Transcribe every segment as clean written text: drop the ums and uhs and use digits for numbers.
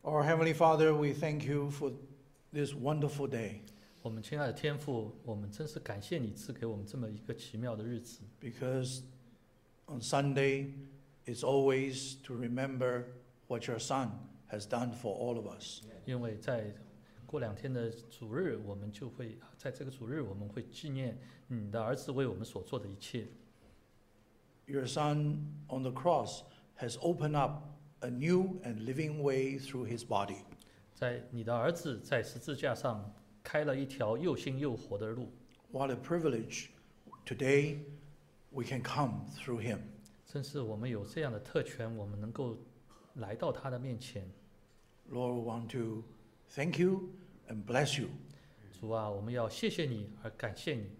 Our Heavenly Father, we thank you for this wonderful day 我们亲爱的天父，我们真是感谢你赐给我们这么一个奇妙的日子。 because on Sunday it's always to remember what your Son has done for all of us. 因为在过2天的主日，我们就会在这个主日，我们会纪念你的儿子为我们所做的一切。 Your Son on the cross has opened up a new and living way through his body. 在你的儿子在十字架上开了一条又新又活的路。 What a privilege today we can come through him. 真是我们有这样的特权，我们能够来到他的面前。 Lord, we want to thank you and bless you. 主啊，我们要谢谢你而感谢你。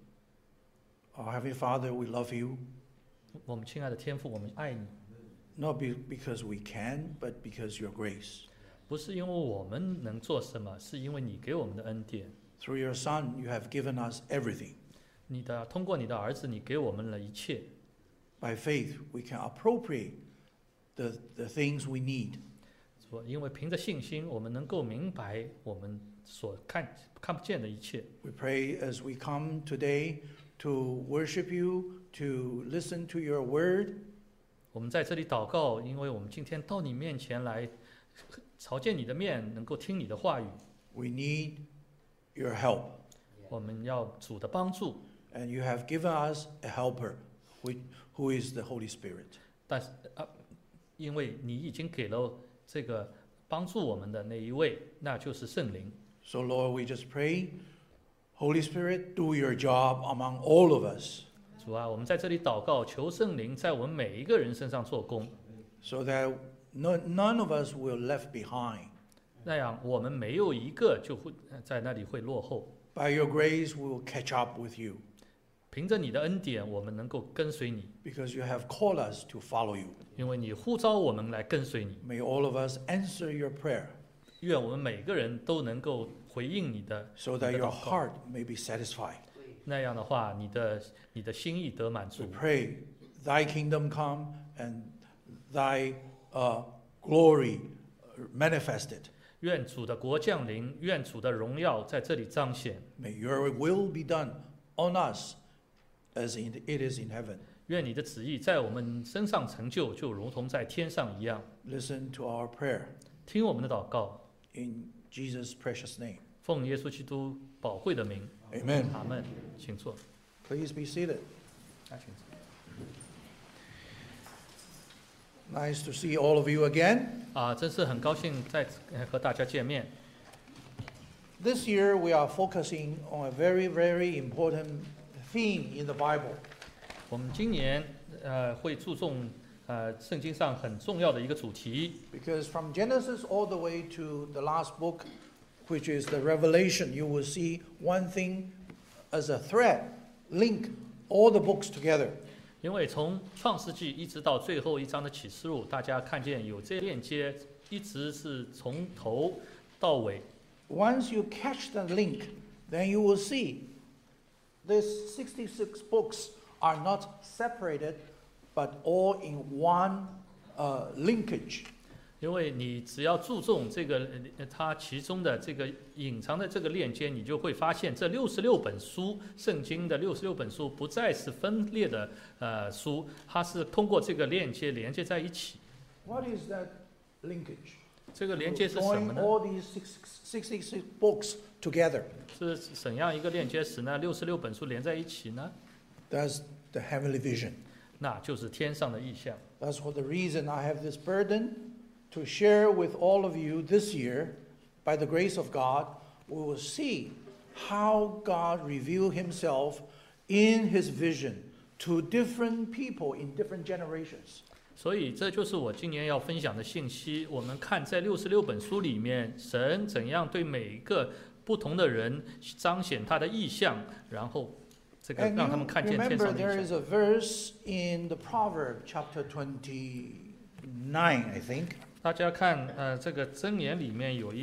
Our Heavenly Father, we love you, 我们亲爱的天父，我们爱你， not because we can, but because your grace. 不是因为我们能做什么，是因为你给我们的恩典。 Through your Son, you have given us everything. 通过你的儿子，你给我们了一切。 By faith, we can appropriate the things we need. 因为凭着信心，我们能够明白我们所看不见的一切。 We pray as we come today to worship you, to listen to your word. 我们在这里祷告，因为我们今天到你面前来朝见你的面，能够听你的话语。 We need your help. 我们要主的帮助， And you have given us a helper, who is the Holy Spirit. 但是因为你已经给了这个帮助我们的那一位，那就是圣灵。 So Lord, we just pray, Holy Spirit, do your job among all of us, 主啊，我们在这里祷告，求圣灵在我们每一个人身上做工， so that none of us will left behind. 那样我们没有一个就会在那里会落后。 By your grace, we will catch up with you, 凭着你的恩典，我们能够跟随你， because you have called us to follow you. 因为你呼召我们来跟随你。 May all of us answer your prayer, 愿我们每个人都能够回应你的， so that your heart may be satisfied. 那样的话，你的心意得满 We 足。 pray, thy kingdom come and thy glory manifested. 愿主的国降临，愿主的荣耀在这里彰显。 May your will be done on us as it is in heaven. 愿你的旨意在我们身上成就，就如同在天上一样。 Listen to our prayer 听我们的祷告， in Jesus' precious name. 奉耶稣基督宝贵的名， Amen. 阿门。请坐， Please be seated. 请坐。 Nice to see all of you again. 真是很高兴再和大家见面。 This year we are focusing on a very, very important theme in the Bible. 我们今年会注重圣经上很重要的一个主题， Because from Genesis all the way to the last book, which is the Revelation, you will see one thing as a thread link all the books together. 因为从创世纪一直到最后一章的启示录，大家看见有这链接，一直是从头到尾。 Once you catch the link, then you will see these 66 books are not separated, but all in one linkage. 因为你只要注重这个它其中的这个隐藏的这个链接，你就会发现这66本书，圣经的66本书不再是分裂的书，它是通过这个链接连接在一起。 What is that linkage? 这个连接是什么 Join 呢？ all these 66 books together. 是怎样一个链接使那66本书连在一起呢？ That's the heavenly vision. 那就是天上的意象。 That's for the reason I have this burden to share with all of you this year. By the grace of God, we will see how God revealed himself in his vision to different people in different generations. 所以这就是我今年要分享的信息。我们看在66本书里面，神怎样对每一个不同的人彰显他的意象，然后这个 And 让他们 you 看见天 remember 上的 there 意 is 象。 a verse in the Proverb chapter 29, I think. 大家看，这个箴言里面有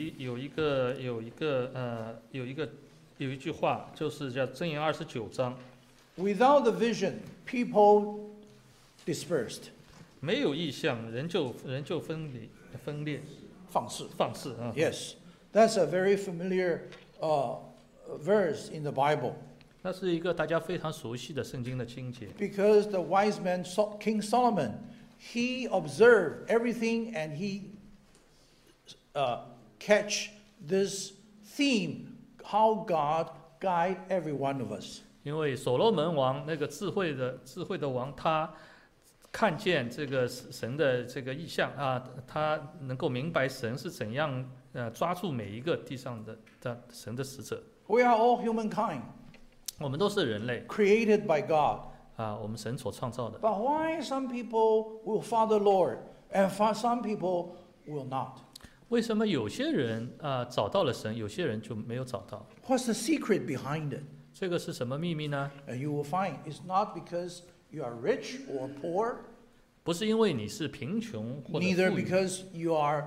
一句话，就是叫箴言29章。 Without the vision, people dispersed. 没有意象，人就分裂。 放肆。 放肆啊。 Yes, that's a very familiar verse in the Bible. 那是一个大家非常熟悉的圣经的经节。 Because the wise man, King Solomon, he observed everything and he catch this theme, how God guide every one of us. 因为所罗门王那个智慧的王，他看见这个神的这个意象啊，他能够明白神是怎样抓住每一个地上的神的使者。 We are all humankind, 我们都是人类 created by God. 啊，我们神所创造的。 But why some people will follow the Lord and some people will not? 为什么有些人找到了神，有些人就没有找到？ What's the secret behind it? 这个是什么秘密呢？ And you will find it's not because you are rich or poor, 不是因为你是贫穷或者 neither 富裕， because you are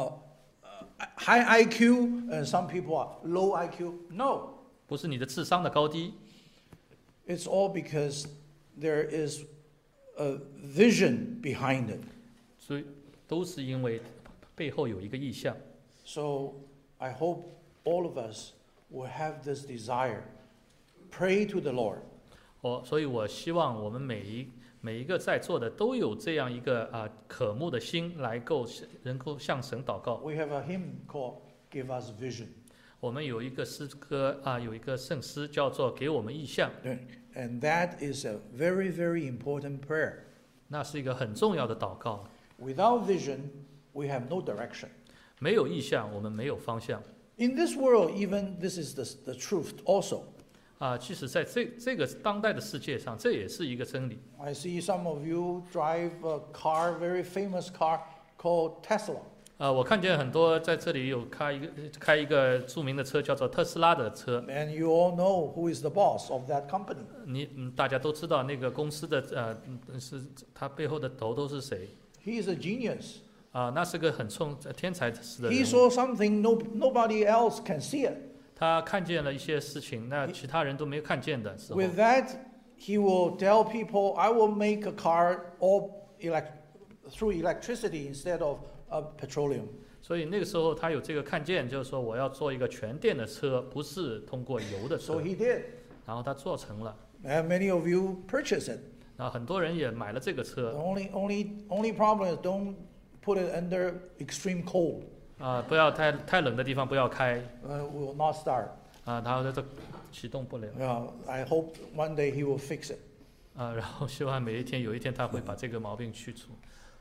high IQ and some people are low IQ. No, 不是你的智商的高低， it's all because there is a vision behind it. 所以都是因为背后有一个意象。 So I hope all of us will have this desire. Pray to the Lord. 所以我希望我们每一个在座的都有这样一个渴慕的心，能够向神祷告。 We have a hymn called "Give Us Vision." 我们有一个诗歌有一个圣诗叫做《给我们意象》， And that is a very, very important prayer. 那是一个很重要的祷告。 Without vision, we have no direction. 没有意象，我们没有方向。 In this world, even this is the truth also. 即使在这个当代的世界上，这也是一个真理。 I see some of you drive a car, very famous car called Tesla. 我看见很多在这里有开一个著名的车，叫做特斯拉的车。 And you all know who is the boss of that company. 大家都知道那个公司的是他背后的头都是谁？ He is a genius. 那是个很天才式的 He 人物。 saw something nobody else can see it. 他看见了一些事情，那其他人都没有看见的时候， With that, he will tell people, I will make a car all through electricity instead of petroleum. 所以那个时候他有这个看见，就是说我要做一个全电的车，不是通过油的 So 车。 he did. 然后他做成了， And many of you purchase it. 然后很多人也买了这个 The 车。 only problem is don't put it under extreme cold. 不要太冷的地方不要开， Will not start. 它这启动不了。 I hope one day he will fix it. 然后希望有一天他会把这个毛病去除。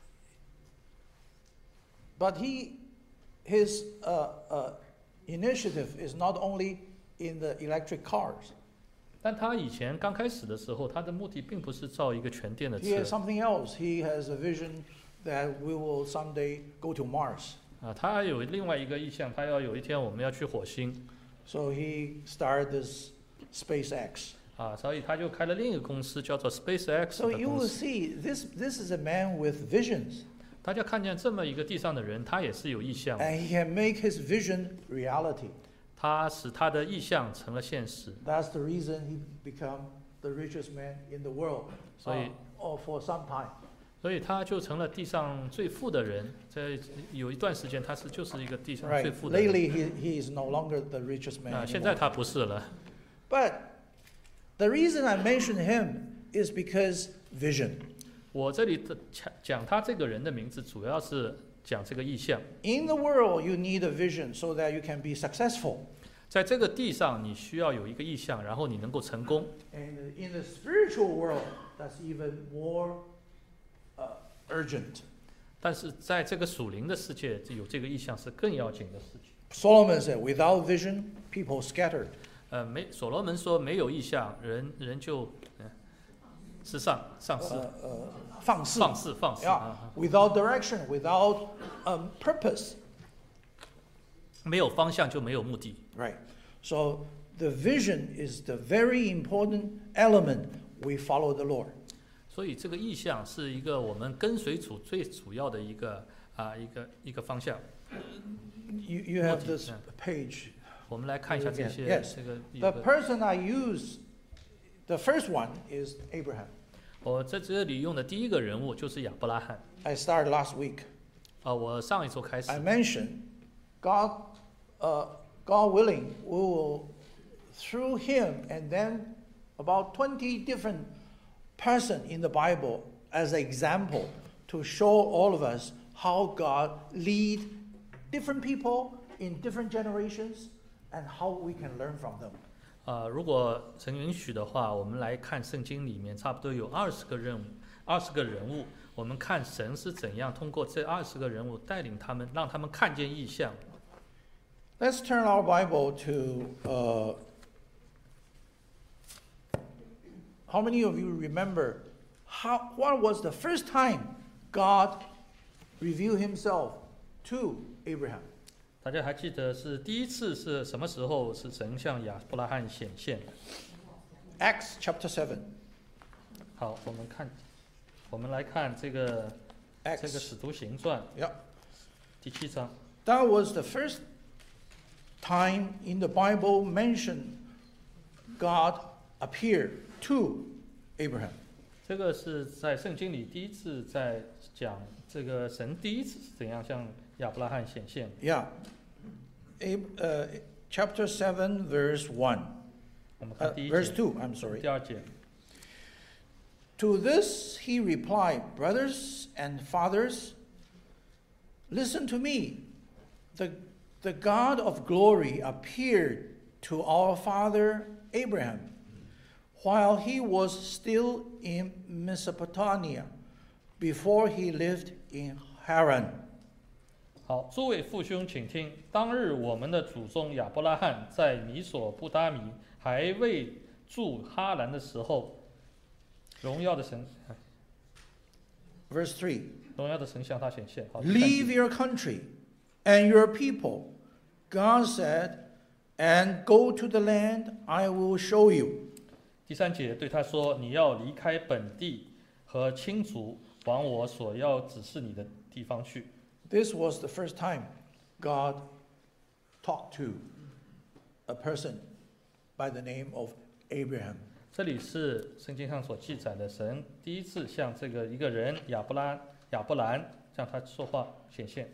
But his initiative is not only in the electric cars. 但他以前刚开始的时候，他的目的并不是造一个全电的 He has 车。 something else. He has a vision that we will someday go to Mars. 他有另外一个意向，他要有一天我们要去火星。 So he started this SpaceX. 所以他就开了另一个公司，叫做 SpaceX So 的 you 公 will 司。 see this is a man with visions, 大家看见这么一个地上的人，他也是有意向， and he can make his vision reality. 他使他的意向成了现实。 That's the reason he became the richest man in the world, 所以 or for some time. 所以他就成了地上最富的人。在有一段时间，他就是一个地上最 Right. 富的人。 Lately, he is no longer the richest man 现在 anymore. 他不是了。 But the reason I mention him is because vision. 我这里讲他这个人的名字，主要是讲这个意象。 In the world, you need a vision so that you can be successful. 在这个地上，你需要有一个意象，然后你能够成功。 And in the spiritual world, that's even more urgent. 但是在这个属灵的世界，有这个意象是更要紧的事情。 Solomon said, without vision, people scattered. 所罗门说没有意象，人就丧失， 放肆。 放肆 Yeah. Without direction, without purpose. 没有方向就没有目的。 Right. So the vision is the very important element we follow the Lord. 所以这个意象是一个我们跟随主最主要的一个方向。 You have this page. 我们来看一下这些 Yes. 这个。 The person I use, the first one is Abraham. 我在这里用的第一个人物就是亚伯拉罕。 I started last week. 我上一周开始 I mentioned God, God willing, we will through him and then about 20 different person in the Bible as an example to show all of us how God lead different people in different generations and how we can learn from them. 如果神允许的话，我们来看圣经里面差不多有20个人物，我们看神是怎样通过这20个人物带领他们，让他们看见异象。 Let's turn our Bible to, how many of you remember what was the first time God revealed himself to Abraham? 大家还记得是第一次是什么时候是神向亚伯拉罕显现？ Acts chapter 7. 好，我们来看这个 Acts. 使徒行传 Yeah. 第7章。 That was the first time in the Bible mentioned God appeared to Abraham. 这个是在圣经里第一次在讲这个神第一次是怎样向亚伯拉罕显现。 Yeah. Chapter 7, verse 1. 我们看第一 Verse 节， 2, I'm sorry. 第2节。 To this he replied, Brothers and fathers, listen to me. The God of glory appeared to our father Abraham while he was still in Mesopotamia, before he lived in Haran. 好，诸位父兄，请听。当日我们的祖宗亚伯拉罕在米索不达米还未住哈兰的时候，荣耀的神 Verse 3. 荣耀的神向他显现。好， Leave your country and your people, God said, and go to the land I will show you. 第3节对他说：“你要离开本地和亲族，往我所要指示你的地方去。” This was the first time God talked to a person by the name of Abraham. 这里是圣经上所记载的，神第一次向一个人亚伯兰向他说话显现。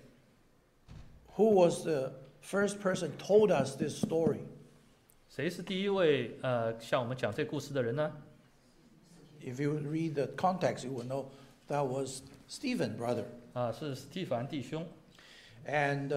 Who was the first person told us this story? 谁是第一位向我们讲这故事的人呢？ If you read the context, you will know that was Stephen, brother. 是史蒂凡弟兄。 And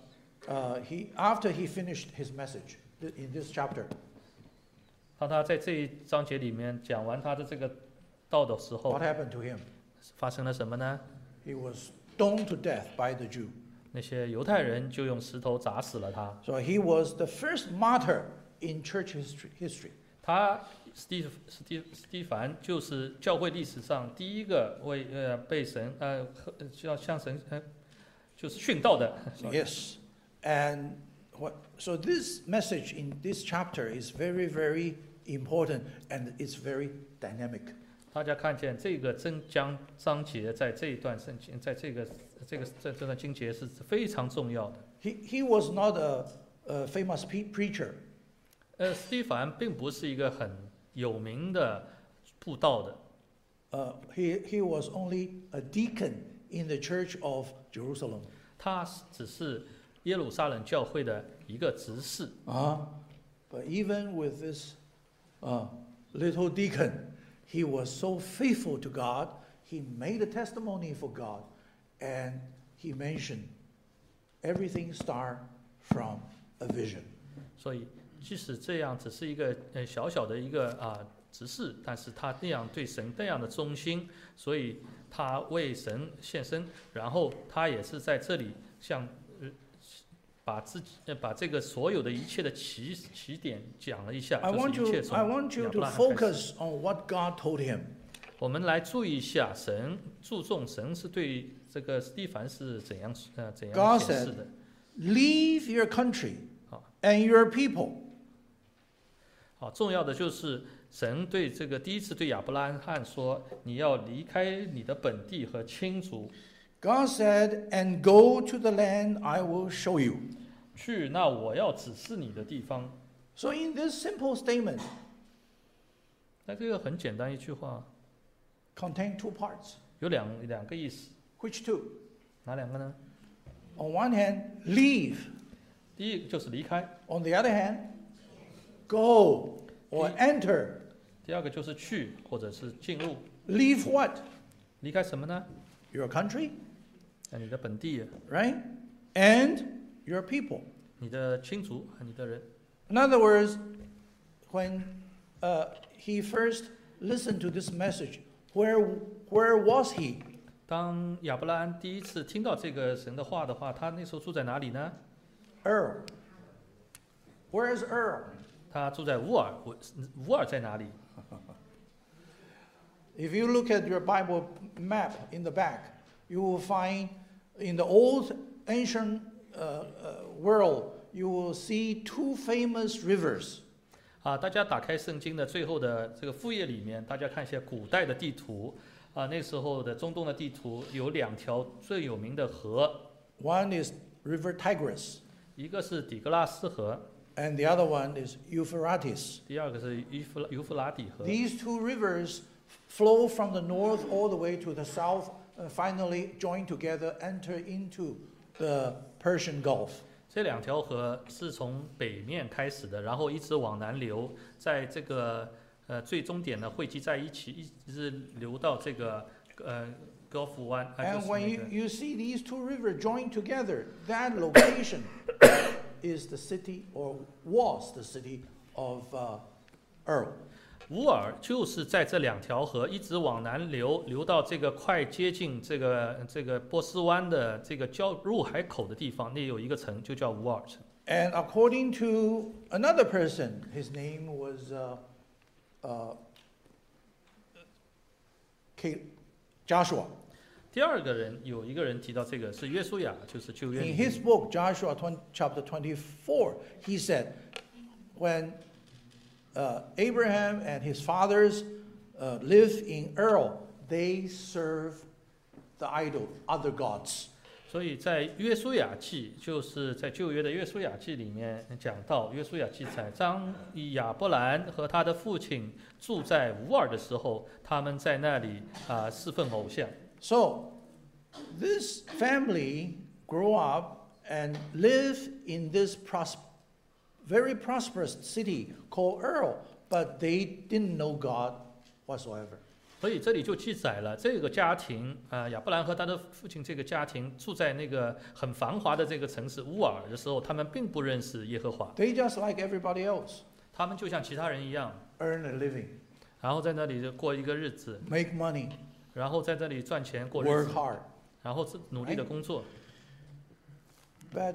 after he finished his message in this chapter, 当他在这一章节里面讲完他的这个道的时候 what，happened to him? 发生了什么呢？ He was stoned to death by the Jew. 那些犹太人就用石头砸死了他。 So he was the first martyr in church history. 史蒂凡就是教会历史上第一个被神要向神就是殉道的。 Yes. And so this message in this chapter is very, very important and it's very dynamic. 大家看见这个章节在这一段圣经，在这段经节是非常重要的。 He was not a famous preacher. 史蒂凡并不是一个很有名的布道的。 He was only a deacon in the church of Jerusalem. 他只是耶路撒冷教会的一个执事。 But even with this little deacon, he was so faithful to God. He made a testimony for God, and he mentioned everything start from a vision. 所以，即使这样，只是一个小小的一个执事，但是他那样对神那样的忠心，所以他为神献身，然后他也是在这里把这个所有的一切的起点讲了一下， I 就是一切 want 从 you 亚伯 to 拉罕开始。 focus on what God told him. 我们来注意一下，注重神是对这个史蒂凡是怎样 God 显示的。 Leave your country and your people. 好，重要的就是神对这个第一次对亚伯拉罕说：“你要离开你的本地和亲族。” God said, and go to the land I will show you. 去那我要指示你的地方。 So in this simple statement, 那这个很简单一句话， contain two parts. 有两个意思。 Which two? 哪两个呢？ On one hand, leave. 第一个就是离开， On the other hand, go or enter. 第二个就是去或者是进入。 Leave what? 离开什么呢？ Your country, 你的本地， right? And your people. 你的亲族和你的人。 In other words, when he first listened to this message, where was he? 当亚伯拉罕第一次听到这个神的话的话，他那时候住在哪里呢？ Ur. Where is Ur? 他住在乌尔，乌尔在哪里？ If you look at your Bible map in the back, you will find in the old ancient world, you will see two famous rivers. 大家打开圣经的最后的这个副页里面，大家看一下古代的地图。那时候的中东的地图有两条最有名的河， One is River Tigris, 一个是底格拉斯河， and the other one is Euphrates. 第二个是幼弗拉底河。 These two rivers flow from the north all the way to the south, and finally join together, enter into the Persian Gulf. 这两条河是从北面开始的，然后一直往南流，在这个最终点呢汇集在一起，一直流到这个Gulf 湾。 And when you see these two rivers join together, that location is the city, or was the city of Ur. 乌尔就是在这两条河一直往南流，流到这个快接近这个波斯湾的这个入海口的地方，那有一个城就叫乌尔城。 And according to another person, his name was Joshua. 第二个人有一个人提到这个是约书亚，就是旧约里 In 面 his book, Joshua chapter 24, he said, when Abraham and his fathers lived in Ur, they served the idol, other gods. 所以在约书亚记，就是在旧约的约书亚记里面讲到，约书亚记载，当亚伯兰和他的父亲住在乌尔的时候，他们在那里侍奉偶像。 So, this family grew up and lived in this very prosperous city called Ur, but they didn't know God whatsoever. 所以这里就记载了这个家庭亚伯兰和他的父亲这个家庭住在那个很繁华的这个城市乌尔的时候，他们并不认识耶和华， They just like everybody else, 他们就像其他人一样， earn a living, 然后在那里就过一个日子， make money, 然后在这里赚钱过日 work 子， hard. 然后努力的工作。 But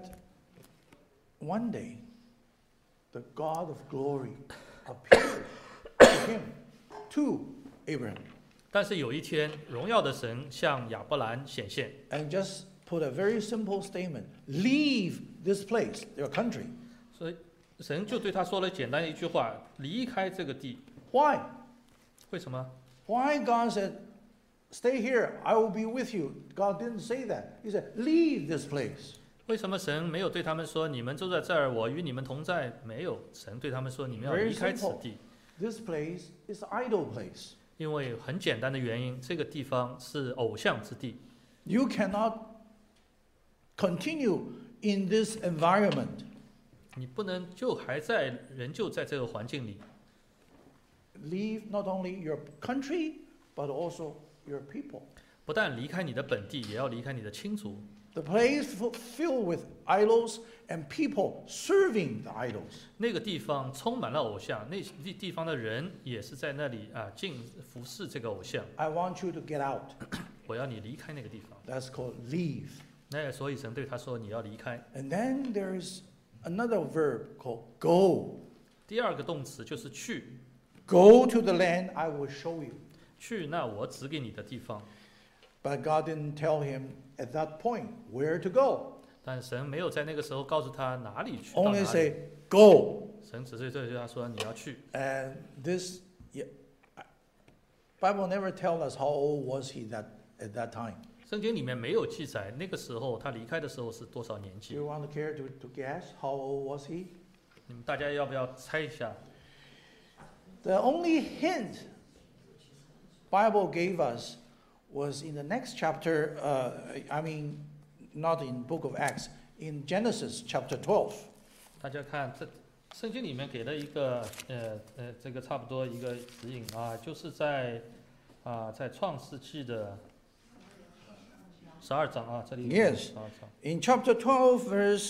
one day, the God of glory appeared to him, to Abraham, 但是有一天，荣耀的神向亚伯兰显现， and just put a very simple statement: leave this place, your country. 所以神就对他说了简单的一句话：离开这个地。 Why? 为什么？ Why God said, stay here, I will be with you. God didn't say that. He said, leave this place. 为什么神没有对他们说你们住在这儿，我与你们同在？没有，神对他们说你们要离开此地。 This place is idol place. 因为很简单的原因，这个地方是偶像之地。 You cannot continue in this environment. 你不能仍旧在这个环境里。 Leave not only your country, but also your people. 不但离开你的本地，也要离开你的亲族。 The place filled with idols and people serving the idols. 那个地方充满了偶像，那地方的人也是在那里服侍这个偶像。 I want you to get out. 我要你离开那个地方。 That's called leave. 那所以神对他说你要离开。 And then there is another verb called go. 第二个动词就是去， Go to the land I will show you. 去那我指给你的地方。 But God didn't tell him at that point where to go. 但神没有在那个时候告诉他哪里去。到哪 Only 里 say, go. 神只是对他说你要去。 And this, Bible never tells us how old was he at that time. 圣经里面没有记载那个时候他离开的时候是多少年 Do 纪。 you want to care to guess how old was he? 你们大家要不要猜一下？ The only hint Bible gave us was in the next chapter, not in Book of Acts, in Genesis chapter 12. 大家看这圣经里面给了一个这个差不多一个指引啊，就是在创世纪的12章啊，这里有12 Yes. 章 In chapter 12,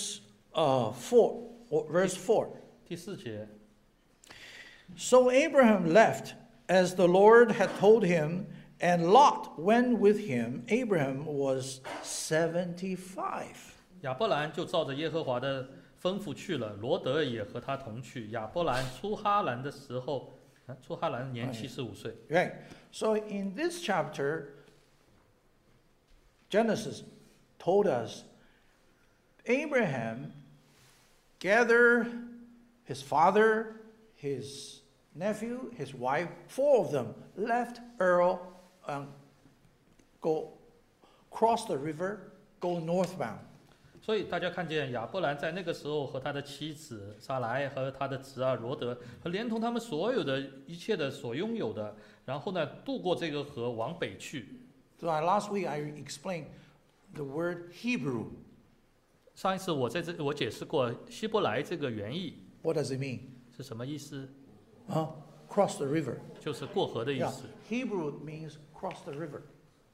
verse 4. 第4节。 So Abraham left as the Lord had told him, and Lot went with him. Abraham was 75. 亚伯兰就照着耶和华的吩咐去了，罗德也和他同去。亚伯兰出哈兰的时候，出哈兰年75岁。 Right. So in this chapter, Genesis told us Abraham gathered his father, his nephew, his wife, 4 of them left Ur and go cross the river, go northbound. 所以大家看见亚伯兰在那个时候和他的妻子撒来和他的侄儿罗德，和连同他们所有的一切的所拥有的，然后呢渡过这个河往北去。 So last week I explained the word Hebrew. 上一次我解释过希伯来这个原意 What does it mean? 是什么意思， Cross the river. 就是过河的意 Yeah. 思。 Hebrew means cross the river.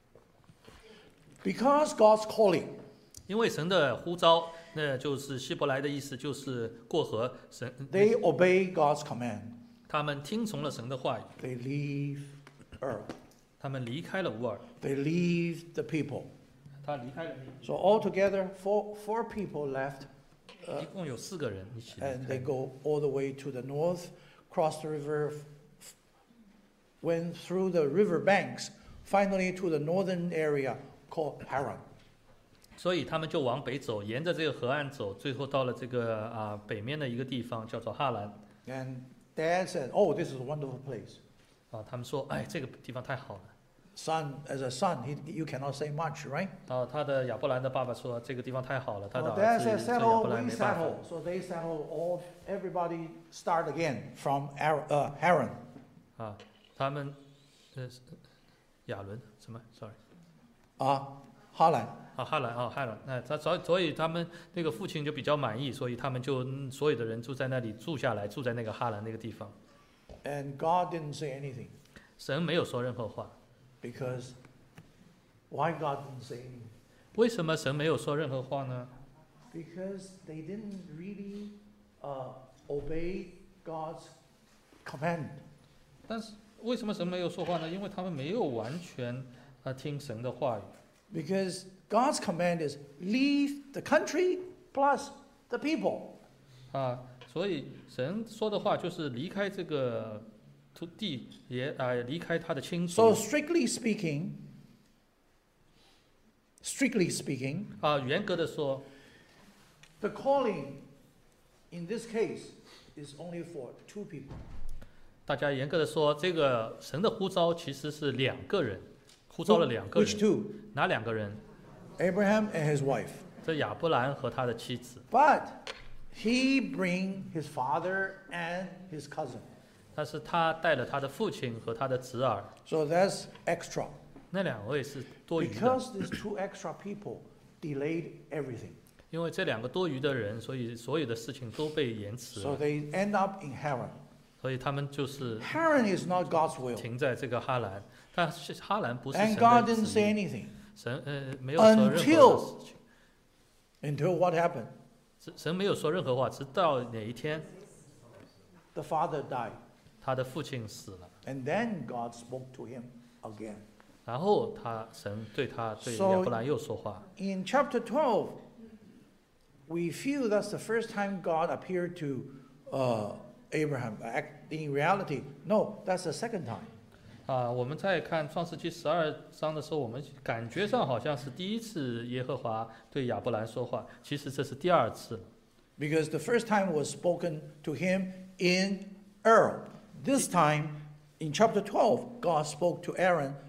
Because God's calling, 因为神的呼召，那就是希伯来的意思，就是过河。神 they obey God's command. 他们听从了神的话语， They leave Ur. 他们离开了乌尔， They leave the people. 他离开了， So altogether, four people left, 一共有4个人一起离 and 开 they。go all the way to the north, cross the river, went through the river banks, finally to the northern area called Haran. 所以他们就往北走，沿着这个河岸走，最后到了这个北面的一个地方，叫做哈兰。 And Dad said, "Oh, this is a wonderful place." 他们说，哎，这个地方太好了。 Son, as a son, you cannot say much, right? 他的亚伯兰的爸爸说，这个地方太好了，他的 Well, Dad 儿子 said, 这亚 "Settle, 伯兰 we 没办法。 settle." So they settle. Everybody start again from Haran. 他们亚伦什么 ？Sorry。 Haran. 哈兰，所以他们那个父亲就比较满意，所以他们就所有的人住在那里住下来，住在那个哈兰那个地方。 And God didn't say anything 神没有说任何话， because why God didn't say anything? 为什么神没有说任何话呢？ Because they didn't really obey God's command. 但是为什么神没有说话呢？因为他们没有完全听神的话语。 Because God's command is leave the country plus the people. 所以神说的话就是离开这个土地，也离开他的亲族。 So strictly speaking, 严格的说， the calling in this case is only for 2 people. 大家严格的说，这个神的呼召其实是2个人，呼召了2个 Which 人。 2? 哪2个人？ Abraham and his wife. 这亚伯兰和他的妻子。 But he bring his father and his cousin. 但是他带了他的父亲和他的侄儿， So that's extra. 那2位是多余的。 Because these 2 extra people delayed everything. 因为这2个多余的人，所以所有的事情都被延迟 So 了。 they end up in Haran. 所以他们就是 Haran is not God's will. 停在这个哈兰，但是哈兰不是 And 神 God 的 didn't 旨 say 意， anything 神没有说任何的事情， until what happened? 神没有说任何话，直到哪一天 The father died. 他的父亲死了， And then God spoke to him again. 然后神对亚伯兰又说话。 In chapter 12, we feel that's the first time God appeared to Abraham. In reality, no, that's the second time. 我们在看创世纪12章的时候，我们感觉上好像是第一次耶和华对亚伯兰说话，其实这是第2次了。 Because the first time was spoken to him in Ur. This time, in chapter 12, God spoke to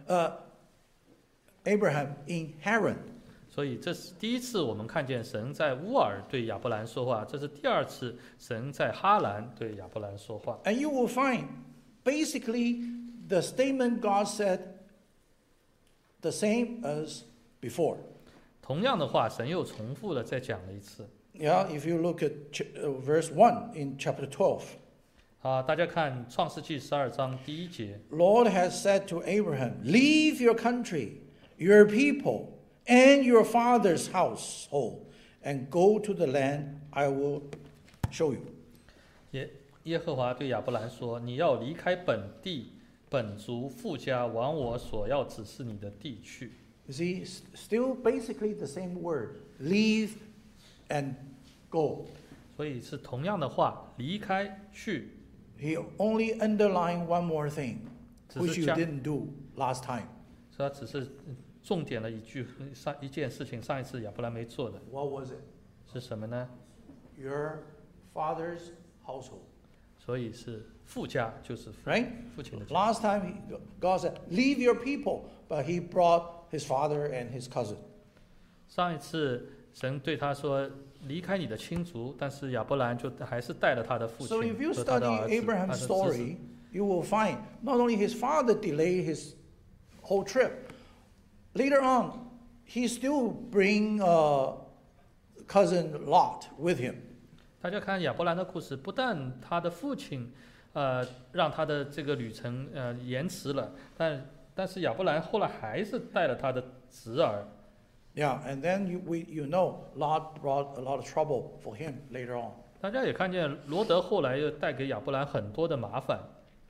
Abraham in Haran. 所以这是第1次我们看见神在乌尔对亚伯兰说话，这是第2次神在哈兰对亚伯兰说话。 And you will find, basically, the statement God said the same as before. 同样的话，神又重复了再讲了一次。 Yeah, if you look at verse 1 in chapter 12. 大家看创世纪12章第1节。 Lord has said to Abraham, leave your country, your people, and your father's household, and go to the land I will show you. 耶和华对亚伯兰说：“你要离开本地、本族、父家，往我所要指示你的地去。” You see, still basically the same word, leave and go. 所以是同样的话，离开去。 He only underlined one more thing, 只 which 是 you 加， didn't do last time. 所以他只是重点了一件事情，上一次亚伯兰没做的 What was it? 是什么呢？ Your father's household. 所以是父家，就是 Right? 父亲的家。 Last time God said, leave your people, but he brought his father and his cousin. 上一次神对他说：“离开你的亲族。”但是亚伯兰就还是带了他的父 So 亲 if you 和他的 study 儿子、他 Abraham's 的侄子。 story, you will find not only his father delayed his whole trip, later on, he still bring cousin Lot with him. 大家看亚伯兰的故事，不但他的父亲，让他的这个旅程延迟了，但是亚伯兰后来还是带了他的侄儿。 Yeah, and then you know Lot brought a lot of trouble for him later on. 大家也看见罗德后来又带给亚伯兰很多的麻烦。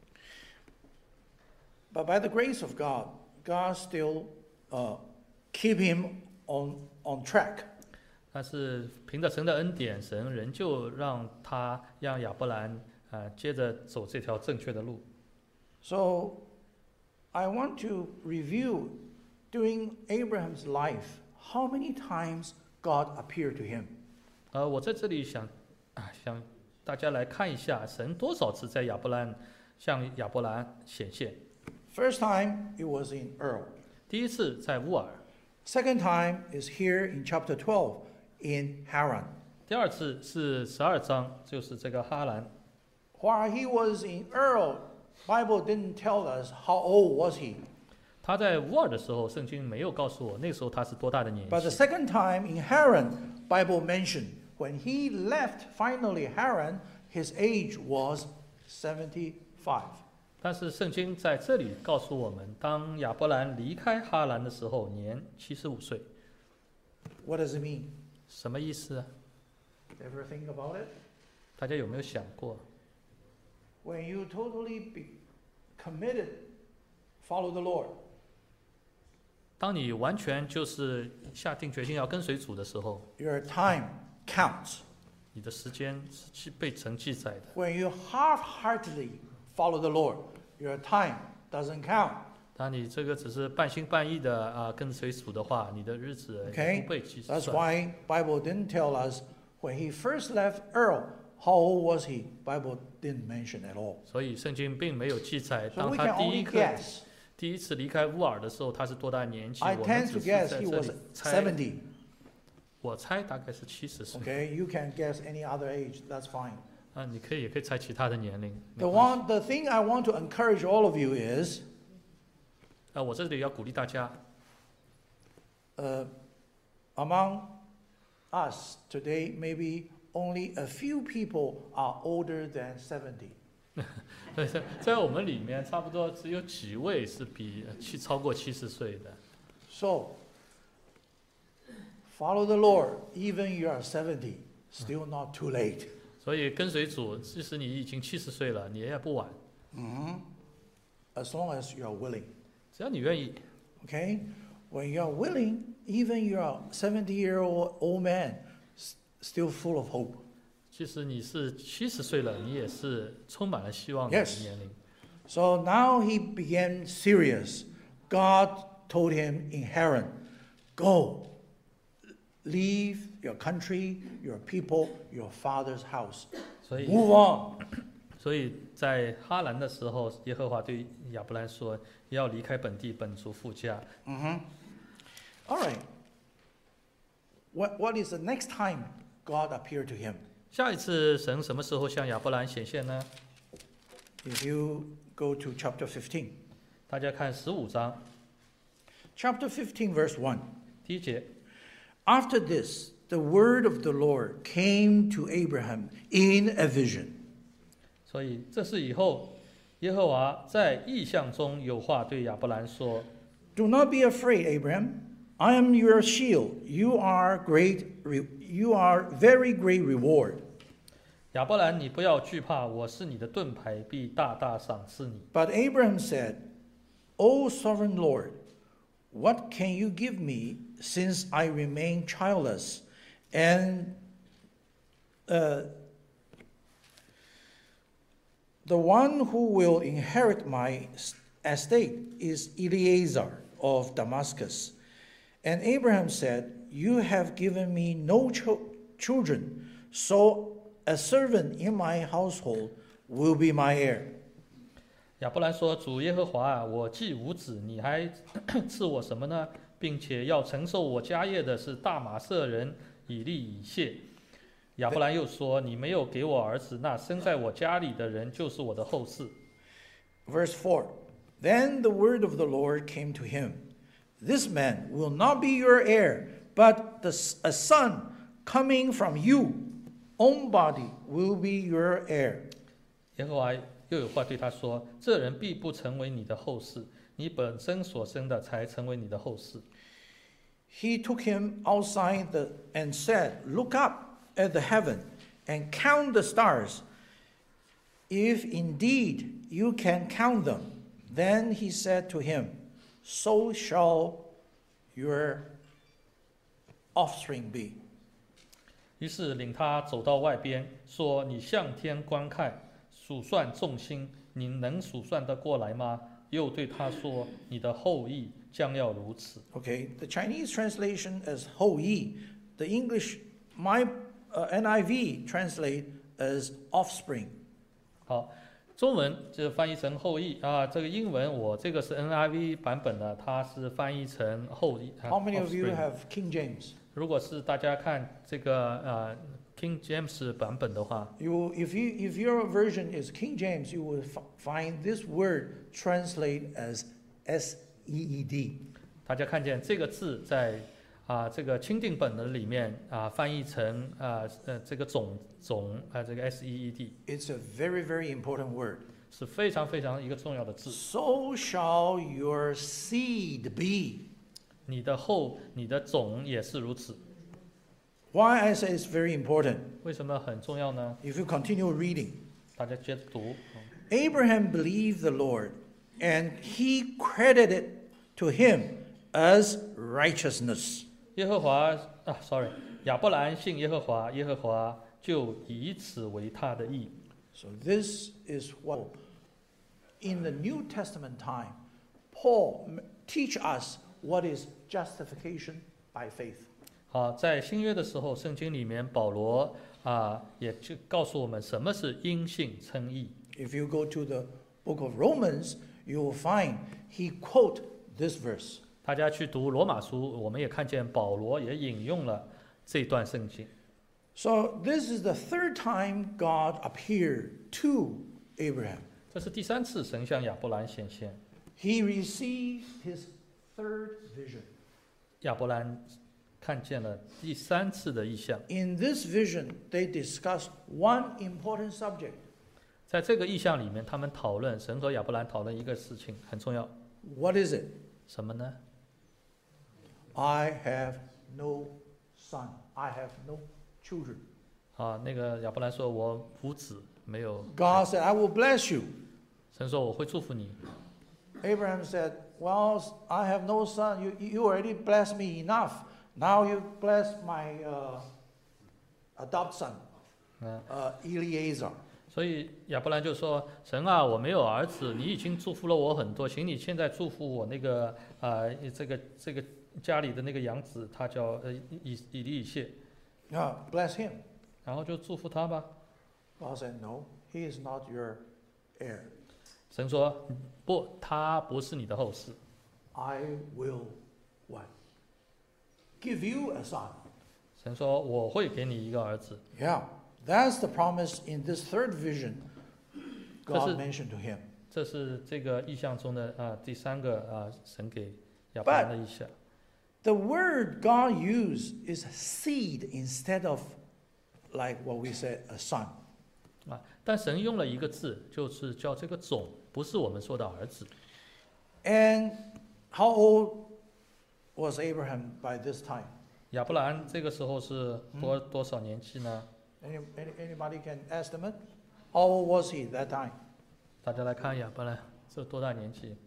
But by the grace of God, God still keep him on track. 但是凭着神的恩典，神仍旧让亚伯兰接着走这条正确的路。 So I want to review during Abraham's life how many times God appeared to him. 我在这里想大家来看一下，神多少次在向亚伯兰显现。 First time it was in Ur. 第一次在乌尔， Second time is here in chapter 12 in Haran. 第二次是12章，就是这个哈兰。 While he was in Ur, Bible didn't tell us how old was he. 他在乌尔的时候，圣经没有告诉我那时候他是多大的年 But the 纪。 second time in Haran, Bible mentioned when he left finally Haran, his age was 75. 但是圣经在这里告诉我们，当亚伯兰离开哈兰的时候，年75岁。 What does it mean? 什么意思啊？ Ever think about it? 大家有没有想过？ When you totally be committed, follow the Lord. 当你完全就是下定决心要跟随主的时候， Your time counts. 你的时间是被神记载的。 When you half-heartedly follow the Lord, your time doesn't count. 当你这个只是半心半意的跟随主的话，你的日子 Okay? 不被计 That's 算。 why Bible didn't tell us when he first left Ur, how old was he? Bible didn't mention at all. 所以圣经并没有记载， So 当 we 他 can 第 only 一 guess. 次离开乌尔的时候，他是多大年纪？ I 我们 tend 只 to 是 guess 在 he 这 was 里猜， 70. 我猜大概是70岁。 Okay, you can guess any other age. That's fine. 你也可以猜其他的年龄。 The thing I want to encourage all of you is, 我这里要鼓励大家， among us today, maybe only a few people are older than 70. 在我们里面，差不多只有几位是超过70岁的。 So, follow the Lord, even you are 70, still not too late. 所以跟随主，即使你已经70岁了，你也不晚， As long as you are willing. 只要你愿意。 Okay? When you are willing, even you are 70-year-old old man, still full of hope. 即使你是70岁了，你也是充满了希望的 Yes. 年龄。 So now he began serious. God told him in Haran, go, leave your country, your people, your father's house. 所以， Move on. 所以在哈兰的时候，耶和华对亚伯兰说：“要离开本地、本族、父家。” All right. What is the next time God appeared to him? 下一次神什么时候向亚伯兰显现呢？ If you go to chapter 15. 大家看15章 Chapter 15, verse 1. 第1节。 After this, the word of the Lord came to Abraham in a vision. 所以这是以后，耶和华在异象中有话对亚伯兰说 Do not be afraid, Abraham. I am your shield. You are very great reward. 亚伯兰，你不要惧怕，我是你的盾牌，必大大赏赐你。 But Abraham said, O sovereign Lord, what can you give me since I remain childless? And the one who will inherit my estate is Eliezer of Damascus. And Abraham said, You have given me no children, so a servant in my household will be my heir. 亚伯兰说：“主耶和华啊，我既无子，你还赐我什么呢？并且要承受我家业的是大马色人以利以谢。”亚伯兰又说：“你没有给我儿子，那生在我家里的人就是我的后嗣。” Verse 4 Then the word of the Lord came to him. This man will not be your heir, but a son coming from you, own body, will be your heir. 耶和华又有话对他说：“这人必不成为你的后嗣，你本身所生的才成为你的后嗣。” He took him outside and said, Look up at the heaven and count the stars. If indeed you can count them, then he said to him, So shall your offspring be. 于是领他走到外边，说：“你向天观看，数算众星，你能数算得过来吗？”又对他说：“你的后裔将要如此。” Okay, the Chinese translation as 后裔, the English, my NIV translate as offspring. 好，中文就翻译成后裔啊。这个英文我这个是 NIV 版本的，它是翻译成后裔。 How many of you offspring have King James? 如果是大家看这个King James 版本的话， If your version is King James, you will find this word translate as seed. 大家看见这个字在这个钦定本的里面翻译成这个这个 seed， It's a very, very important word. 是非常非常一个重要的字。 So shall your seed be. 你的种也是如此。 Why I say it's very important? 为什么很重要呢？ If you continue reading, 大家接着读。 Abraham believed the Lord, and he credited to him as righteousness. 亚伯兰信耶和华，耶和华就以此为他的义。 So this is what, in the New Testament time, Paul teach us what is justification by faith. 好，在新约的时候，圣经里面保罗也就告诉我们什么是因信称义。 If you go to the book of Romans, you will find he quote this verse. 大家去读罗马书，我们也看见保罗也引用了这段圣经。 So this is the third time God appeared to Abraham. 这是第3次神向亚伯兰显现。 He received his third vision. 亚伯兰看见了第3次的异象。 In this vision, they discussed one important subject. 在这个异象里面，他们讨论神和亚伯兰讨论一个事情很重要， What is it? 什么呢？ I have no son. I have no children. 那个亚伯兰说：“我无子，没有。” God said, I will bless you. 神说：“我会祝福你。” Abraham said, Well, I have no son. You already blessed me enough. Now you bless my adopted son, Eliezer. 所以亚伯兰就说：“神啊，我没有儿子，你已经祝福了我很多，请你现在祝福我那个这个家里的那个养子，他叫以利以谢， Bless him. 然后就祝福他吧。” God said, No, he is not your heir. 神说：“不，他不是你的后嗣。 I will what? Give you a son. ” 神说：“我会给你一个儿子。” Yeah, that's the promise in this third vision God 这是- mentioned to him. 这是这个意象中的第3个神给亚伯兰的意象。 The word God used is seed instead of like what we said, a son. 但神用了一个字，就是叫这个种，不是我们说的儿子。 And how old was Abraham by this time? 亚伯兰这个时候是多少年纪呢？ Anybody can estimate? How old was he that time? 大家来看亚伯兰是多大年纪？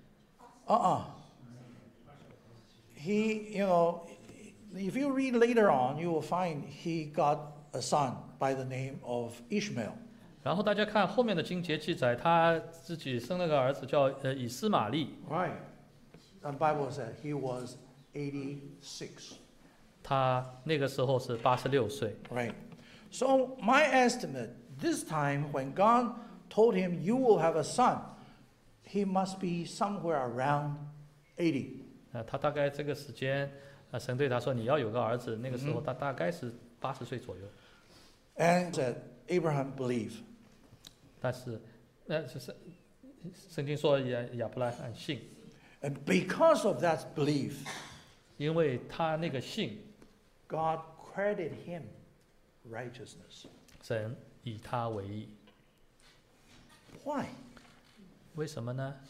He, if you read later on, you will find he got a son by the name of Ishmael. 然后大家看后面的经节记载，他自己生了个儿子叫以斯玛利。 Right. The Bible said he was 86. 他那个时候是86岁。 Right. So my estimate, this time when God told him you will have a son, he must be somewhere around 80. 他大概这个时间，神对他说你要有个儿子，那个时候他大概是80岁左右。 And said Abraham believed. 但是，就是圣经说亚伯拉罕信， And because of that belief, 因为他那个信， God credited him righteousness. 神以他为义。 Why? 为什么呢？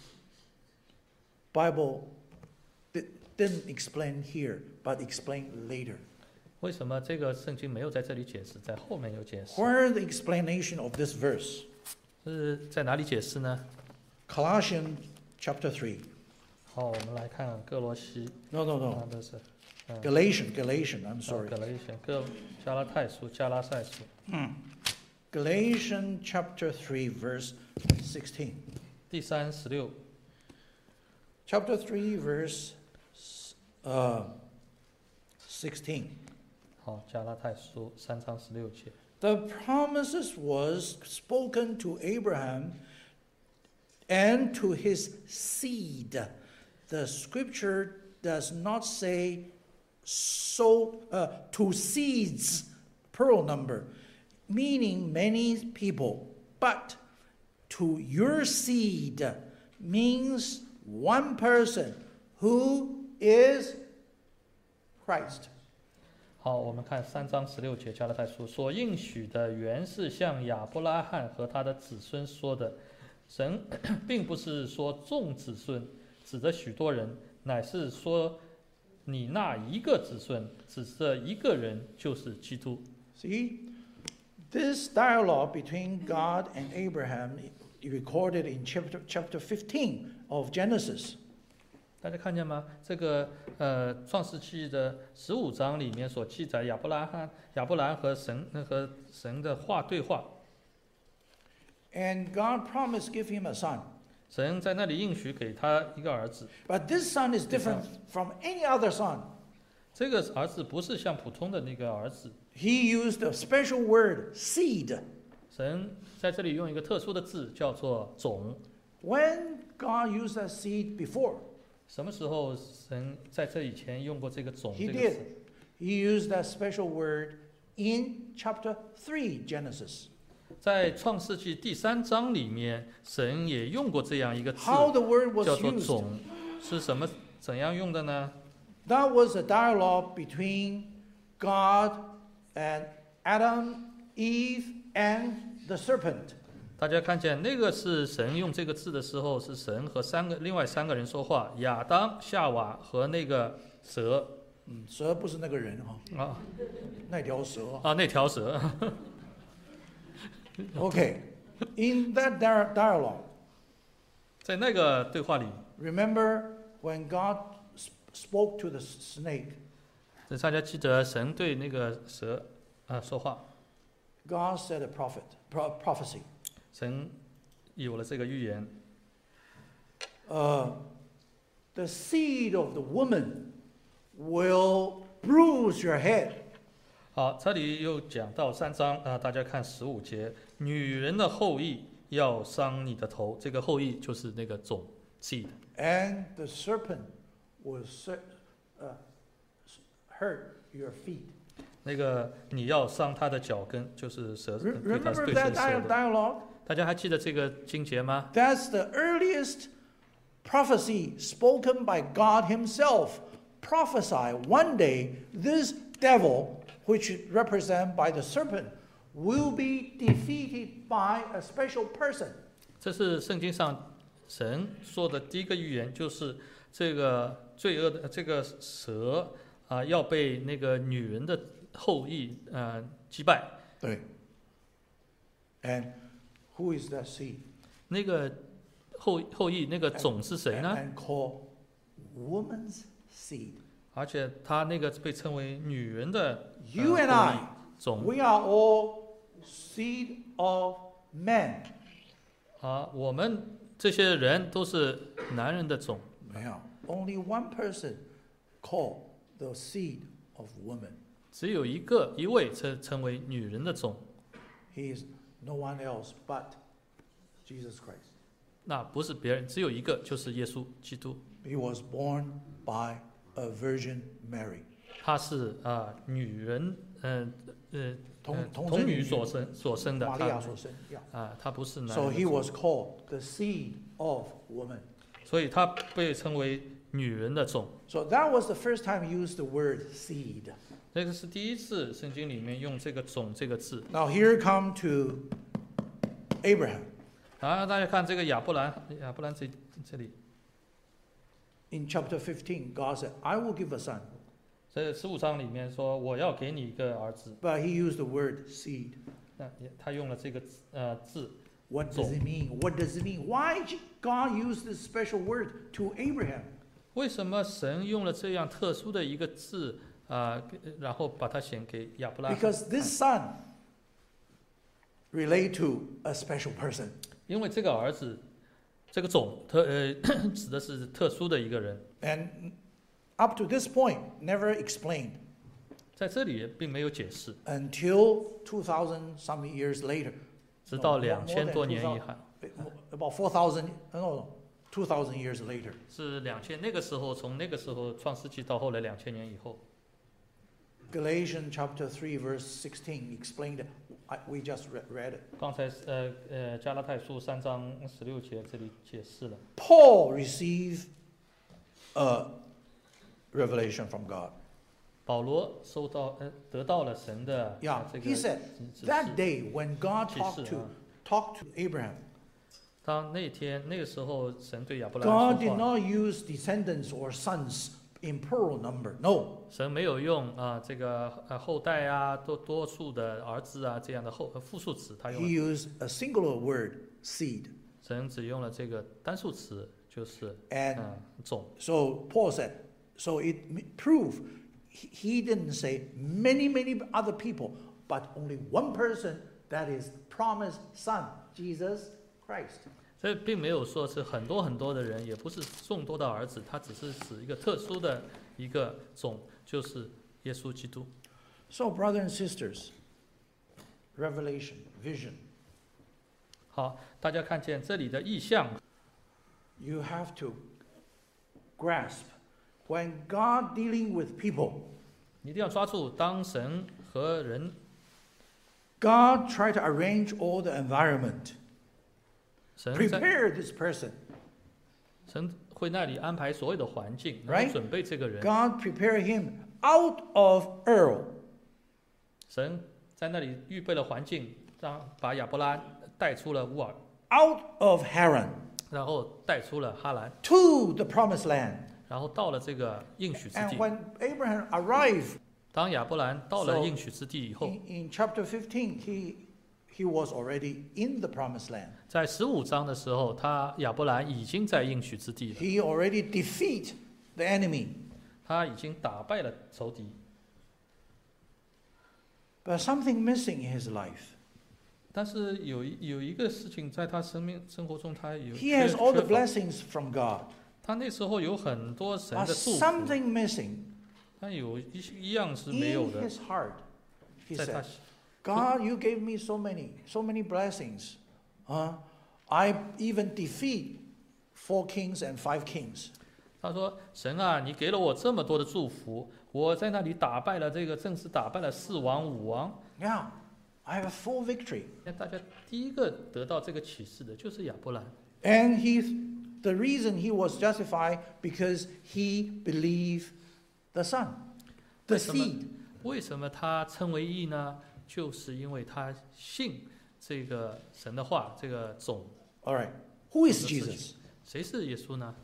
Bible didn't explain here, but explain later. 为什么这个圣经没有在这里解释，在后面有解释？ Where is the explanation of this verse? 是在哪里解释呢？ Colossians chapter 3. 好，我们来看哥罗西， No. 这是 Galatians, I'm sorry. 格雷选加拉太书、加拉太书。 Galatians chapter 3, verse 16. 第3:16， Chapter 3, verse 16. 好，加拉太书3章16节。 The promises was spoken to Abraham and to his seed. The scripture does not say to seeds, plural number, meaning many people, but to your seed means one person who is Christ. 好，我们看3章16节加拉太书所应许的，原是向亚伯拉罕和他的子孙说的。神并不是说众子孙，指着许多人，乃是说你那一个子孙，指着一个人，就是基督。 See, this dialogue between God and Abraham recorded in chapter 15 of Genesis. 大家看见吗？这个创世纪的15章里面所记载亚伯兰和神的对话。 And God promised give him a son. 神在那里应许给他一个儿子， But this son is different from any other son. 这个儿子不是像普通的那个儿子， He used a special word, seed. 神在这里用一个特殊的字叫做种。 When God used that seed before, 什么时候神在这以前用过这个种 He 这个 did. 词？ He used that special word in chapter 3 Genesis. 在创世纪第3章里面，神也用过这样一个字， How the word was 叫做 used? 种，是怎样用的呢？ That was a dialogue between God and Adam, Eve, and the serpent. 大家看见那个是神用这个字的时候，是神和另外三个人说话，亚当、夏娃和那个蛇蛇不是那个人哈， 啊那条蛇。 啊那条蛇。 Okay, in that dialogue, 在那个对话里， remember when God spoke to the snake, 大家记得神对那个蛇说话， God said a prophecy. 神有了这个预言， The seed of the woman will bruise your head. 好，这里又讲到3章大家看15节，女人的后裔要伤你的头，这个后裔就是那个种 seed。 And the serpent will hurt your feet. 那个你要伤他的脚跟，就是蛇，对他 Remember 对 that 蛇的。 dialogue? 大家还记得这个经节吗？ That's the earliest prophecy spoken by God Himself prophesy one day this devil, which is represented by the serpent, will be defeated by a special person. 这是圣经上神说的第一个预言，就是这个罪恶的这个蛇要被那个女人的后裔击败。 对。And who is that seed? 那个后裔那个种是谁呢？ And called woman's seed. 而且他那个被称为女人的 You and 后裔 I, 种 we are all seed of men. 我们这些人都是男人的种。 Yeah. Only one person called the seed of woman. 只有一位称为女人的种。 He is no one else but Jesus Christ. 那不是别人，只有一个，就是耶稣基督。 He was born by a Virgin Mary. 他是女人童女所生的， 玛利亚所生。 他不是男人 So 的 he 种 was called the seed of woman. 所以他被称为女人的种。 So that was the first time he used the word seed. 这个是第一次圣经里面用这个种这个字。 Now here come to Abraham. 大家看这个亚伯兰这里， In chapter 15, God said, I will give a son. 这15章里面说我要给你一个儿子， But he used the word seed. 他用了这个字。 What does it mean? What does it mean? Why did God use this special word to Abraham? 为什么神用了这样特殊的一个字然后把它显给亚伯拉罕？ Because this son relate to a special person. 因为这个儿子，这个种指的是特殊的一个人。 And up to this point, never explained 在这里并没有解释， until 2,000 some years later. 直到 No, more 2000 than 多年 2000, 以后， about 4,000, no, 2,000 years later. 是2000那个时候，从那个时候创世纪到后来2000年以后。 Galatians chapter 3 verse 16 explained it. We just read it. 刚才加拉太书3章16节这里解释了。 Paul received a revelation from God. 保罗得到了神的 Yeah, 这个 he said 指 that 示。 day when God 启示 talked to Abraham, 当那个时候，神对亚伯拉 God 罕 did 说话， not use descendants or sons in plural number. No, 神没有用这个后代多数的儿子这样的复数词，他用 he 了 used a singular word, seed. 神只用了这个单数词，就是 And 种。 so Paul said, so it proved he didn't say many other people, but only one person, that is promised son, Jesus Christ. 这并没有说是很多的人，也不是众多的儿子，他只是指一个特殊的一个种，就是耶稣基督。 So brothers and sisters, revelation, vision, 好，大家看见这里的意象， you have to grasp when God dealing with people, 你一定要抓住，当神和人， God try to arrange all the environment, 神 prepare this person. 神会那里安排所有的环境， Right? 然后准备这个人。 God prepare him out of Ur, 神在那里预备了环境，把亚伯拉带出了乌尔， out of Haran, 然后带出了哈兰， to the promised land. 然后到了这个应许之 And 地。 when Abraham arrived 当亚伯兰到了 So, 应许之地以后， in chapter 15, he was already in the promised land. 在15章的时候，亚伯兰已经在应许之地了， He already defeat the enemy. 他已经打败了仇敌。 But something missing in his life. 但是有一个事情在他生活中，他有 He has all the 缺乏 blessings from God. 他那时候有很多神 But 的祝福， something missing 但有一样是没有 in 的， his heart. He 在他 said, God, you gave me so many blessings. I even defeat 4 kings and 5 kings. 他说：“神啊，你给了我这么多的祝福，我在那里正式打败了4王5王。 Yeah, I have a full victory. 那大家第一个得到这个启示的就是亚伯兰， And the reason he was justified because he believed the Son, the 为什么？ seed. 为什么他称为义呢？就是因为他信这个神的话，这个种。 All right. Who is 这个事情。 Jesus? 谁是耶稣呢？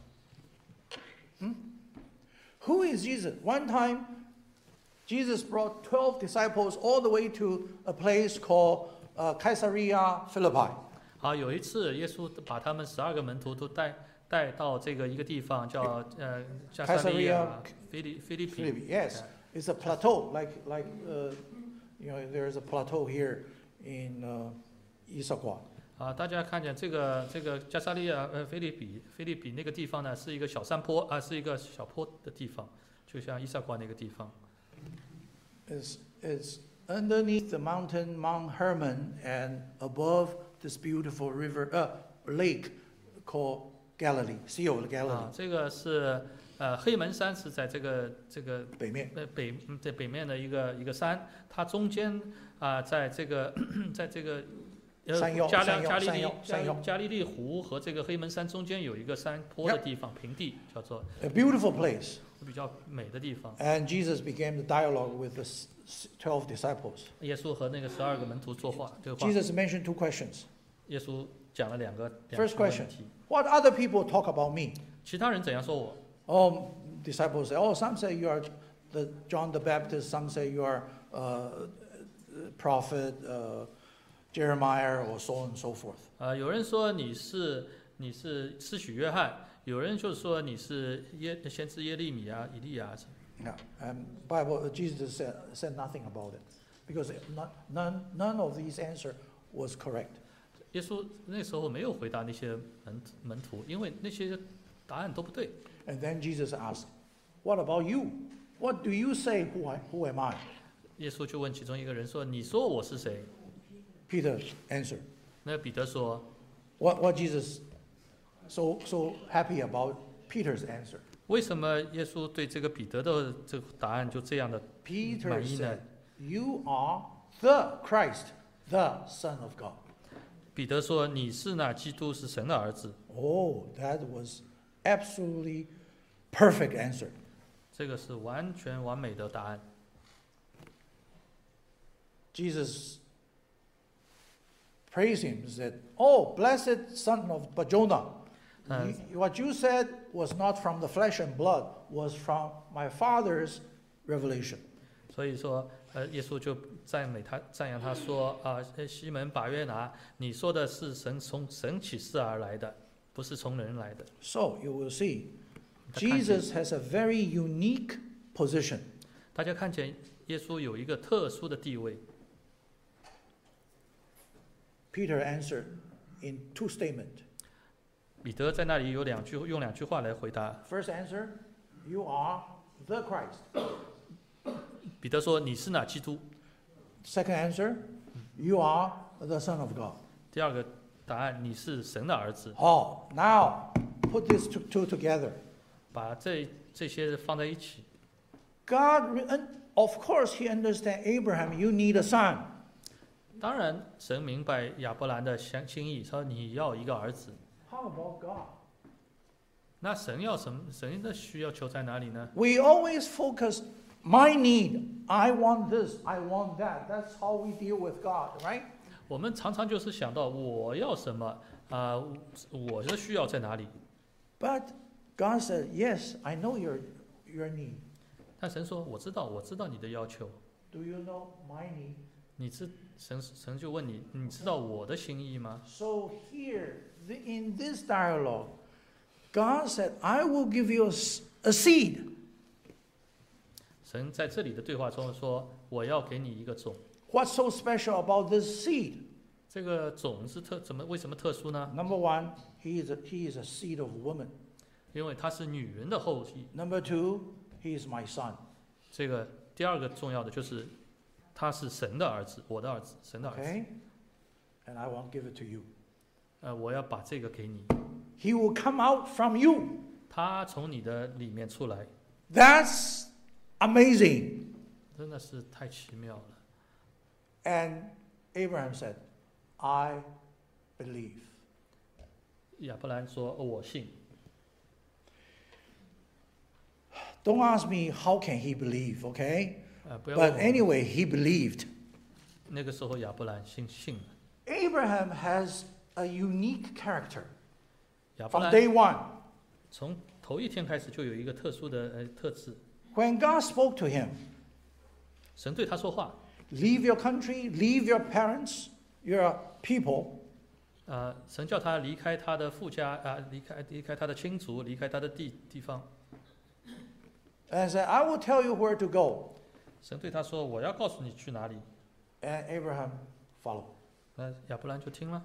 Who is Jesus? One time, Jesus brought 12 disciples all the way to a place called Caesarea Philippi. 好，有一次耶稣把他们12个门徒都带到这个一个地方，叫加撒利亚菲利比。 Philippi, yes. It's a plateau, like there's a plateau here in Issaquah. 啊，大家看见这个加撒利亚菲利比那个地方呢，是一个小山坡啊，是一个小坡的地方，就像伊萨瓜那个地方。 It's underneath the mountain Mount Hermon and above this beautiful lake called Galilee, Sea of Galilee. 啊，这个是黑门山是在这个北面。 在北面的一个山，它中间啊，在这个加利利湖和这个黑门山中间有一个山坡的地方，平地叫做 A beautiful place. 比较美的地方。 And Jesus began the dialogue with the 12 disciples. 耶稣和那个12个门徒对话。 Jesus mentioned 2 questions. 耶稣讲了两个 First 问 question. 题。 What other people talk about me? 其他人怎样说我？ Disciples say, some say you are the John the Baptist, some say you are prophet, Jeremiah, or so on and so forth. 有人说你是施洗约翰，有人就说你是先知耶利米啊、以利亚。 Yeah, Bible Jesus said nothing about it because none of these answer was correct. 耶稣那时候没有回答那些门徒，因为那些答案都不对。 And then Jesus asked, "What about you? What do you say? Who am I?" 耶稣就问其中一个人说：“你说我是谁 Peter answered. ？” 那彼得说 What Jesus so happy about Peter's answer? 为什么耶稣对这个彼得的这个答案就这样的 Peter 满意呢 said, "You are the Christ, the Son of God." 彼得说：“你是那基督，是神的儿子。 Oh, that was absolutely perfect answer. ” 这个是完全完美的答案。 Jesus praised him and said, "Oh, blessed son of Jonah. What you said was not from the flesh and blood, was from my Father's revelation." 所以说，耶稣就赞扬他说：“西门巴约拿，你说的是从神启示而来的，不是从人来的。” So you will see, 大家看见 Jesus has a very unique position. 大家看见耶稣有一个特殊的地位。 Peter answered in 2 statements. 彼得在那里用两句话来回答。 First answer, "You are the Christ." 彼得说：“你是哪基督 Second answer, "You are the Son of God." ？” 第二个答案：“你是神的儿子。 Oh, now put these two together. ” 把这些放在一起。 God, of course, he understands Abraham, you need a son. 当然，神明白亚伯兰的心意，说你要一个儿子。 How about God? 那神要什么？神的需要求在哪里呢？ We always focus my need. I want this, I want that. That's how we deal with God, right? 我们常常就是想到我要什么我的需要在哪里？ But God said, "Yes, I know your need." 但神说：“我知道你的要求。 Do you know my need? 神就问你：你知道我的心意吗？ So here, in this dialogue, God said, "I will give you a seed." 神在这里的对话中说：我要给你一个种。 What's so special about this seed? 这个种是为什么特殊呢？ Number 1, he is a seed of woman. 因为他是女人的后裔。 Number 2, he is my son. 这个第二个重要的就是他是神的儿子，我的儿子，神的儿子。 Okay? And I won't give it to you. 我要把这个给你， He will come out from you. 他从你的里面出来， That's amazing. 真的是太奇妙了。 And Abraham said, "I believe." 亚伯兰说：我信。 Don't ask me how can he believe, okay? 不要问 But 我。 anyway, he believed. 那个时候亚伯兰信了。 Abraham has a unique character 亚伯 from 兰 day one. 从头一天开始就有一个特殊的特质， When God spoke to him, 神对他说话， leave your country, leave your parents, your people, 神叫他离开他的父家离开他的亲族，离开他的地方。 and said, I will tell you where to go. 神对他说：“我要告诉你去哪里。 And Abraham followed. ” 那亚伯兰就听了。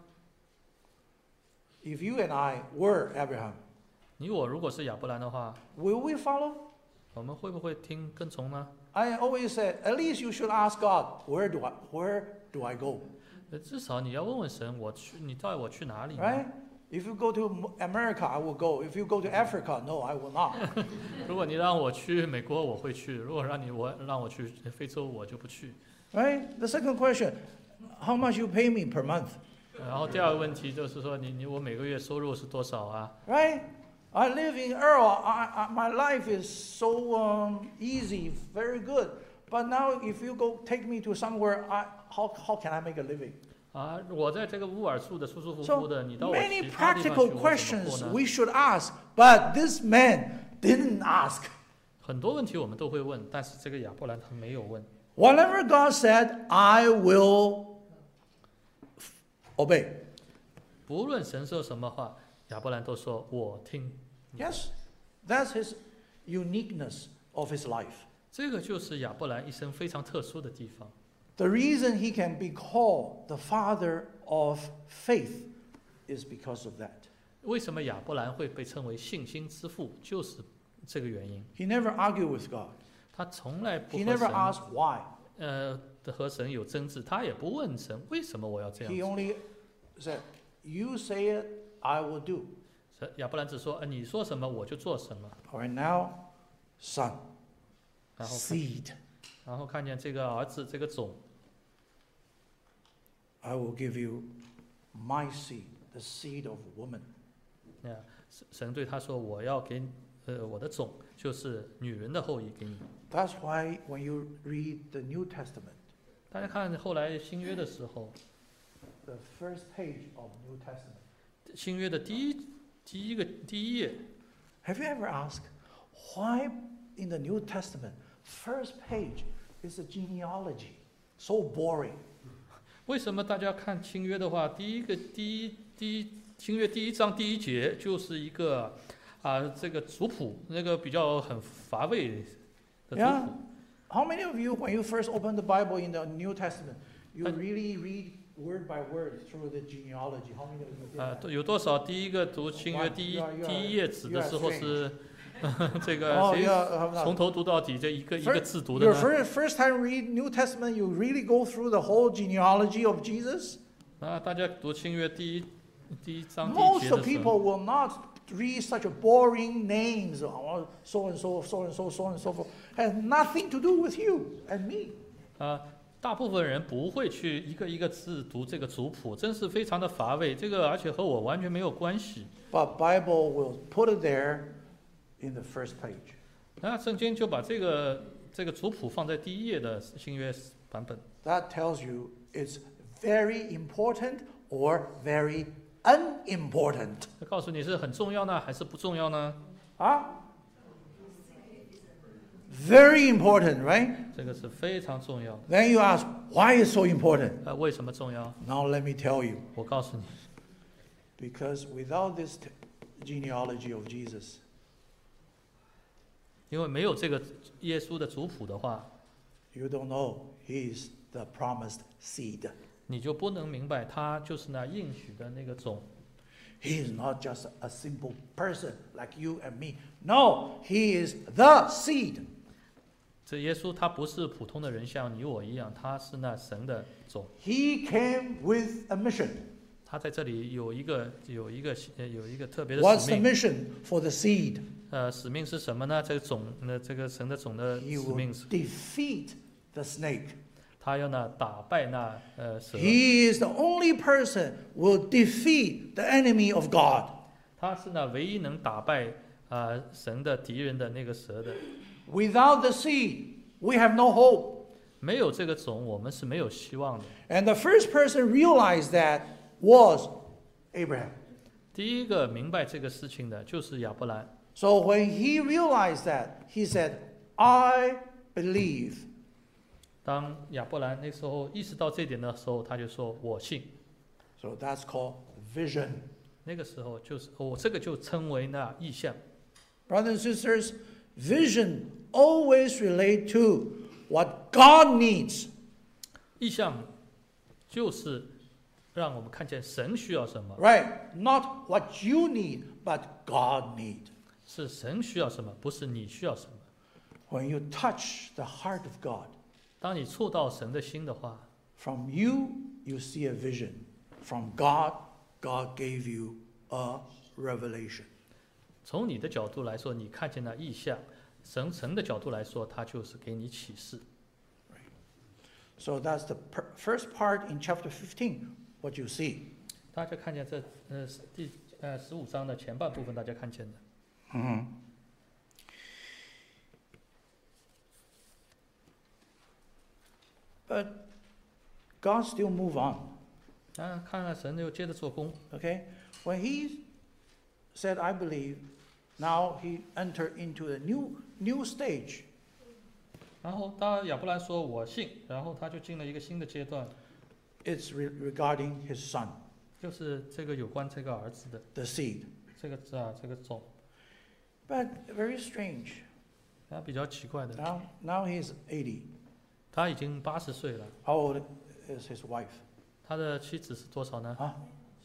If you and I were Abraham, 你我如果是亚伯兰的话， will we follow? 我们会不会跟从呢？ I always said, at least you should ask God, where do I go? 至少你要问问神，你带我去哪里呢？ Right? If you go to America, I will go. If you go to Africa, no, I will not. 如果你让我去美国，我会去；如果让我去非洲，我就不去。 Right? The second question, how much you pay me per month? 然后第二个问题就是说，我每个月收入是多少啊？ Right? I live in Earl. My life is so easy, very good. But now, if you go take me to somewhere, how can I make a living? 我在这个乌尔住的舒舒服 So 服的，你到我 many 其他地方去， practical 我怎么过 questions 呢？ we should ask, but this man didn't ask. 很多问题我们都会问，但是这个亚伯兰他没有问。 Whatever God said, I will obey. 不论神说什么话，亚伯兰都说我听。 Yes, that's his uniqueness of his life. 这个就是亚伯兰一生非常特殊的地方。 The reason he can be called the father of faith is because of that. 为什么亚伯兰会被称为信心之父？就是这个原因。 He never argued with God. 他从来不 He 和 never 神 asked why. 和神有争执，他也不问神为什么我要这样 He 做。 only said, "You say it, I will do." 亚伯兰只说，你说什么我就做什么。 All right, now, son, 然后 seed. 然后看见这个儿子这个种， I will give you my seed, the seed of woman. 神对他说，我要给我的种就是女人的后裔给你。 That's why when you read the New Testament, 大家看后来新约的时候， the first page of New Testament, 新约的第一页， have you ever asked why in the New Testament first page is a genealogy? So boring. 为什么大家看新约的话，新约第一章第一节就是一个这个族谱，那个比较很乏味的族 Yeah. 谱。 How many of you, when you first open the Bible in the New Testament, you really read word by word through the genealogy? How many of you did that? 有多少第一个读新约第一页纸的时候是这个 Oh, 谁 yeah. 从头读到底，这一个字读的 Your 呢？ first time read New Testament, you really go through the whole genealogy of Jesus? 大家读新约第一章第一 Most 节 of 的时 people 候， will not read such a boring names, so and so, so and so, so and so forth. Has nothing to do with you and me. 大部分人不会去一个一个字读这个族谱，真是非常的乏味。这个而且和我完全没有关系。 But Bible will put it there in the first page. 圣经就把这个族谱放在第一页的新约版本。 That tells you it's very important or very unimportant. 告诉你是很重要呢，还是不重要呢？ Huh? Very important, right? 这个是非常重要的。 Then you ask, why is so important? 为什么重要？ Now let me tell you. 我告诉你， Because without this genealogy of Jesus, 因为没有这个耶稣的族谱的话， you don't know he is the promised seed. 你就不能明白他就是那应许的那个种。 He is not just a simple person like you and me. No, he is the seed. 这耶稣他不是普通的人，像你我一样，他是那神的种。 He came with a mission. 他在这里有一个特别的 What's 使 the 命。 mission for the seed? 使命是什么呢？这个种，这个神的种的 He 使 will 命是， defeat the snake. 他要打败那蛇。 He is the only person will defeat the enemy of God. 他是那唯一能打败神的敌人的那个蛇的。 Without the seed, we have no hope. 没有这个种，我们是没有希望的。 And the first person realized that was Abraham. 第一个明白这个事情的就是亚伯兰。 So when he realized that, he said, I believe. 当亚伯兰那时候意识到这点的时候，他就说：“我信。 So that's called vision. ” 那个时候就是这个就称为那意象。 Brothers and sisters, vision always relate to what God needs. 意象就是让我们看见神需要什么， Right? Not what you need, but God needs. 是神需要什么，不是你需要什么。 When you touch the heart of God, 当你触到神的心的话， from you, you see a vision. From God, God gave you a revelation. 从你的角度来说，你看见了意象；神的角度来说，他就是给你启示。 So that's the first part in chapter 15, what you see. 大家看见这第15章的前半部分，大家看见的。 But God still move on. 看看神又接着做工。 Okay? When he said, I believe, now he entered into a new stage. 然后当亚伯兰说我信，然后他就进了一个新的阶段， It's regarding his son, 就是这个有关这个儿子的 the seed. 这个种。 But very strange. 比较奇怪的， Now he's 80. 他已经80岁了， How old is his wife? 他的妻子是多少呢？ Huh?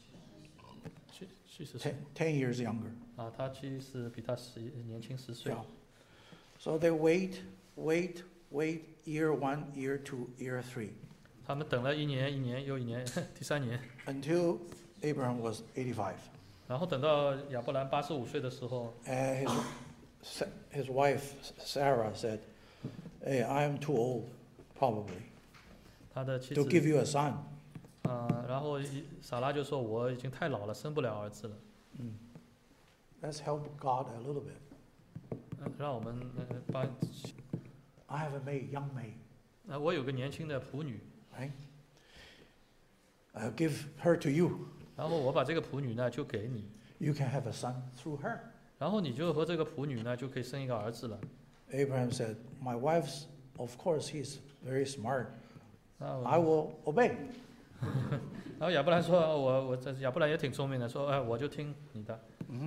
70岁 10 years younger. 啊，他妻子比他年轻10岁 Yeah. So they wait, year 1, year 2, year 3, 他们等了一年又一年，第3年， until Abraham was 85. 然后等到亚伯兰85岁的时候， And his wife, Sarah, said, hey, I am too old, probably, 他的妻 to 子 give you a son. 然后撒拉就说我已经太老了，生不了儿子了， Let's help God a little bit. 让我们帮。 I have a maid, young maid, 我有个年轻的仆女， right? I'll give her to you. 然后我把这个仆女呢就给你， You can have a son through her. 然后你就和这个仆女呢就可以生一个儿子了。 Abraham said, my wife's, of course, he's very smart. 那 I will obey. 然后亚伯兰说，亚伯兰也挺聪明的，说，我就听你的。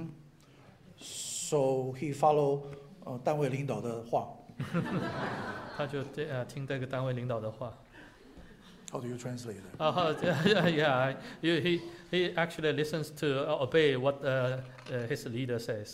So he followed 单位领导的话. 他就听这个单位领导的话。 How do you translate it? Yeah, he actually listens to obey what his leader says.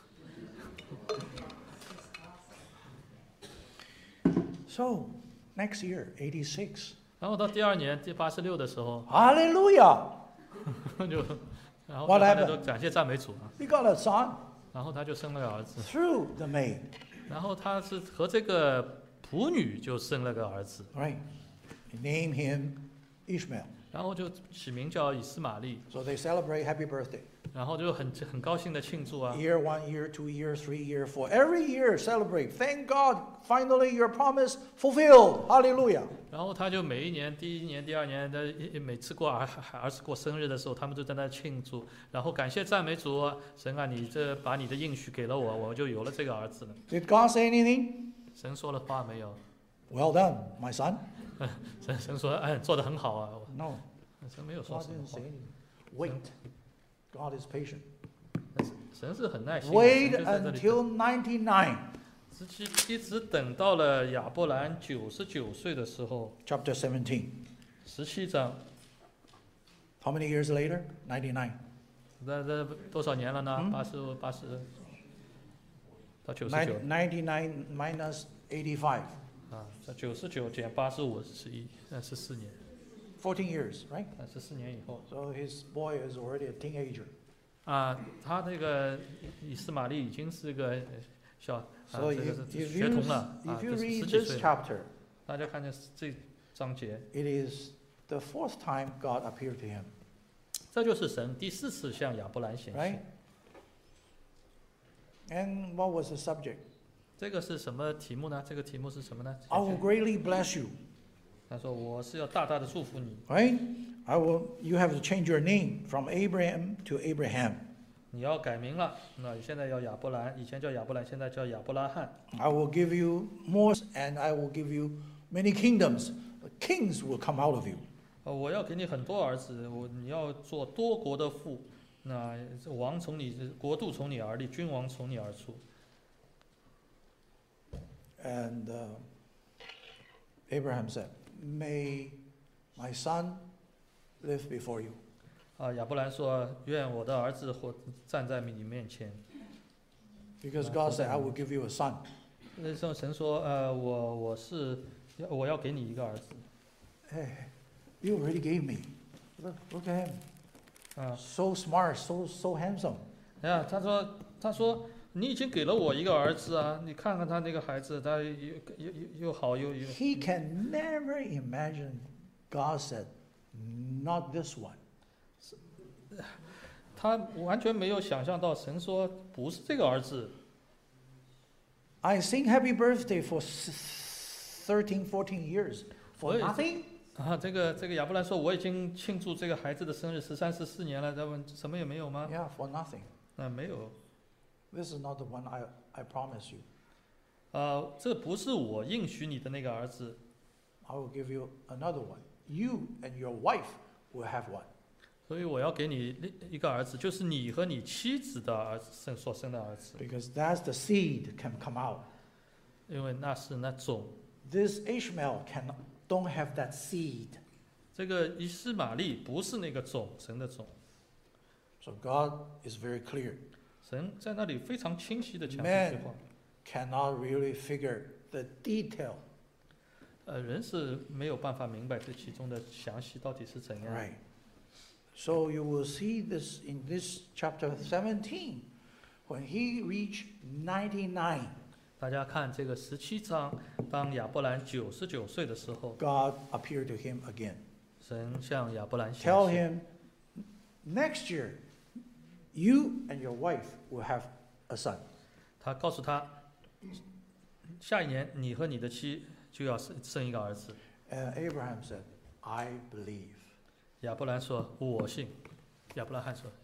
So, next year, 86. 然后到第2年第86的时候， Hallelujah! 然后 What 大 happened? 家都感谢赞美主啊， We got a son 然后他就生了个儿子， through the maid. 然后他是和这个仆女就生了个儿子， Right? Name him Ishmael. 然后就起名叫以斯玛利， So they celebrate happy birthday. 然后就很高兴的庆祝啊。 Year 1, year 2, year 3, year 4. Every year celebrate. Thank God, finally your promise fulfilled. Hallelujah. 然后他就每一年，第1年、第2年的每次过儿子过生日的时候，他们就在那庆祝，然后感谢赞美主啊，神啊，你把你的应许给了我，我就有了这个儿子了。 Did God say anything? 神说了话没有？ Well done, my son. 神说，做得很好啊。 No, 神没有说 God 什么 didn't 话 say。anything. Wait. God is patient. 神是很耐心的， Wait 神就在这里 until 99. 一直等到了亚伯兰99岁的时候， Chapter 17. 17章， How many years later? 99. 这多少年了呢？80到99 99 minus 85. 啊，这99减85是14年 14 years, right? ，14年以后 So his boy is already a teenager. 啊，他那个以斯玛利已经是个小 So 这个 if 是 you 学童了啊， if you 就是 read 10几 this 岁了。 chapter, 大家看见这章节， it is the fourth time God appeared to him, 这就是神第4次向亚伯兰显 right? 现。 And what was the subject? 这个是什么题目呢？这个题目是什么呢？ I will greatly bless you. 他说我是要大大的祝福你， Right? You have to change your name from Abraham to Abraham. 你要改名了。那现在叫亚伯兰，以前叫亚伯兰，现在叫亚伯拉罕。 I will give you more, and I will give you many kingdoms. Kings will come out of you. 我要给你很多儿子，你要做多国的父。那王从你国度从你而立，君王从你而出。 And Abraham said, "May my son live before you." 亚伯兰说：“愿我的儿子站在你面前。” Because God said, "I will give you a son." 那时候神说：“我要给你一个儿子。” Hey, you already gave me. Look at him. So smart, so handsome. 他说你已经给了我一个儿子啊！你看看他那个孩子，他又好又。 He can never imagine. God said, "Not this one." 他完全没有想象到神说不是这个儿子。 I sing happy birthday for 13, 14 years for nothing. 这个亚伯兰说我已经庆祝这个孩子的生日13、14年了，他问什么也没有吗？ Yeah, for nothing. 没有。 This is not the one I promise you. 这不是我应许你的那个儿子。 I will give you another one. You and your wife will have one. 所以我要给你一个儿子，就是你和你妻子的儿子所生的儿子。 Because that's the seed can come out. 因为那是那种。 This Ishmael don't have that seed. 这个以斯玛利不是那个种，神的种。 So God is very clear. 神在那里非常清晰的讲这句话。 Cannot really figure the detail. 人是没有办法明白这其中的详细到底是怎样。 Right. So you will see this in this chapter 17, when he reached 99. 大家看这个17章，当亚伯兰99岁的时候， God appeared to him again. 神向亚伯兰显 Tell 现， him, next year, you and your wife will have a son. 他告诉他，下一年你和你的妻就要生一个儿子。 And Abraham said, "I believe." 亚伯兰说：“我信。”亚伯拉罕说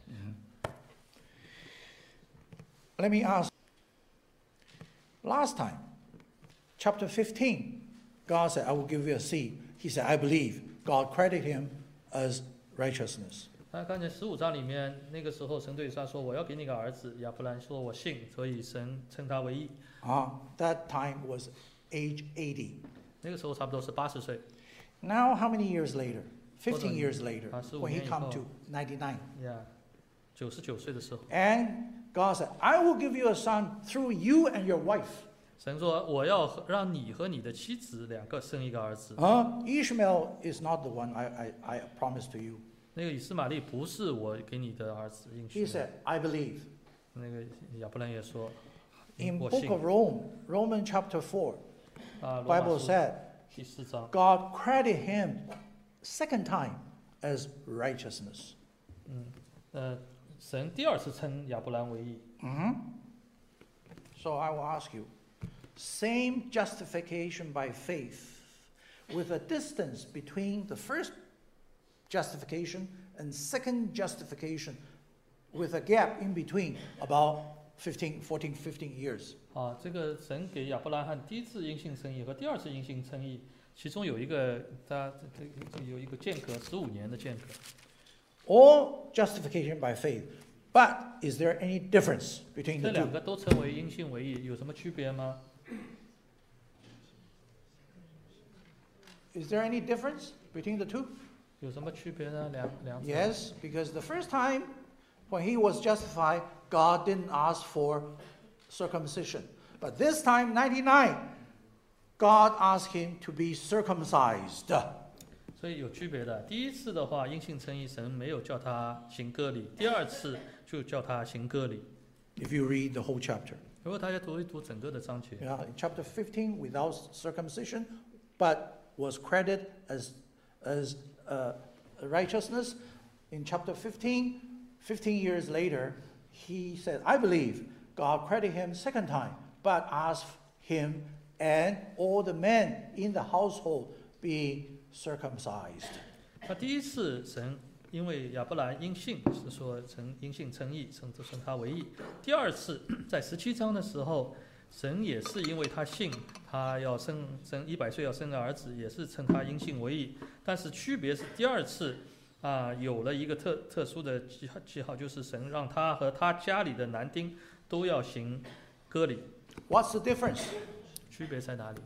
Let me ask. Last time, chapter 15, God said, "I will give you a seed." He said, "I believe." God credited him as righteousness. 他看见15章里面，那个时候神对他说：“我要给你个儿子。”亚伯兰说：“我信。”所以神称他为义。 That time was age 80. 那个时候差不多是80岁。 Now, how many years later? 15 years later, 15 when he 年以 come 后。 to 99. 99岁的时候， And God said, "I will give you a son through you and your wife." 神说：“我要让你和你的妻子两个生一个儿子。” Ishmael is not the one I promised to you. 那个以斯玛利不是我给你的儿子应 He 许的。 said, "I believe." 那个亚伯兰也说：“ In 我 book 信。 of Romans chapter 4, ” 罗马 Bible 书 said, 第4章， God credited him second time as righteousness. 神第二次称亚伯兰为义。 So I will ask you, same justification by faith, with a distance between the first justification and second justification, with a gap in between about 14, 15 years. 这个神给亚伯拉罕第一次因信称义和第二次因信称义，其中有一个有一个间隔15年的间隔。 All justification by faith. But is there any difference between 这 the 两 two? 个都称为因信为义，有什么区别吗？ Is there any difference between the two? 有什么区别呢？两者。 Yes, because the first time when he was justified, God didn't ask for circumcision. But this time, 99, God asked him to be circumcised. 所以有区别的。第一次的话，因信称义，神没有叫他行割礼；第二次就叫他行割礼。 If you read the whole chapter. 如果大家读一读整个的章节， Yeah, in chapter 15, without circumcision, but was credited as righteousness. In chapter 15 years later, he said, "I believe." God credited him second time, but asked him and all the men in the household be circumcised. 那第一次神因为亚伯兰因信是说因信称义，称他为义。第二次在17章的时候，神也是因为他信，他要生100岁要生个儿子，也是称他因信为义。但是区别是第二次有了一个特殊的记号，就是神让他和他家里的男丁都要行割礼。 What's the difference? 区别在哪里？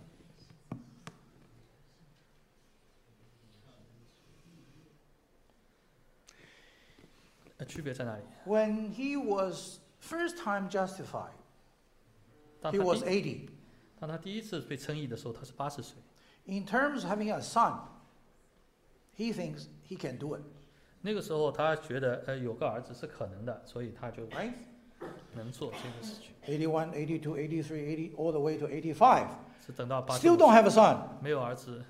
区别在哪里？ When he was first time justified, 当 he was 80. 他第一次被称义的时候，他是80岁。 In terms of having a son, he thinks he can do it, 那个时候他觉得有个儿子是可能的，所以他就 right? 能做这个事情。 81, 82, 83, 80, all the way to 85. 是等到 Still 85 don't have a son. 没有儿子，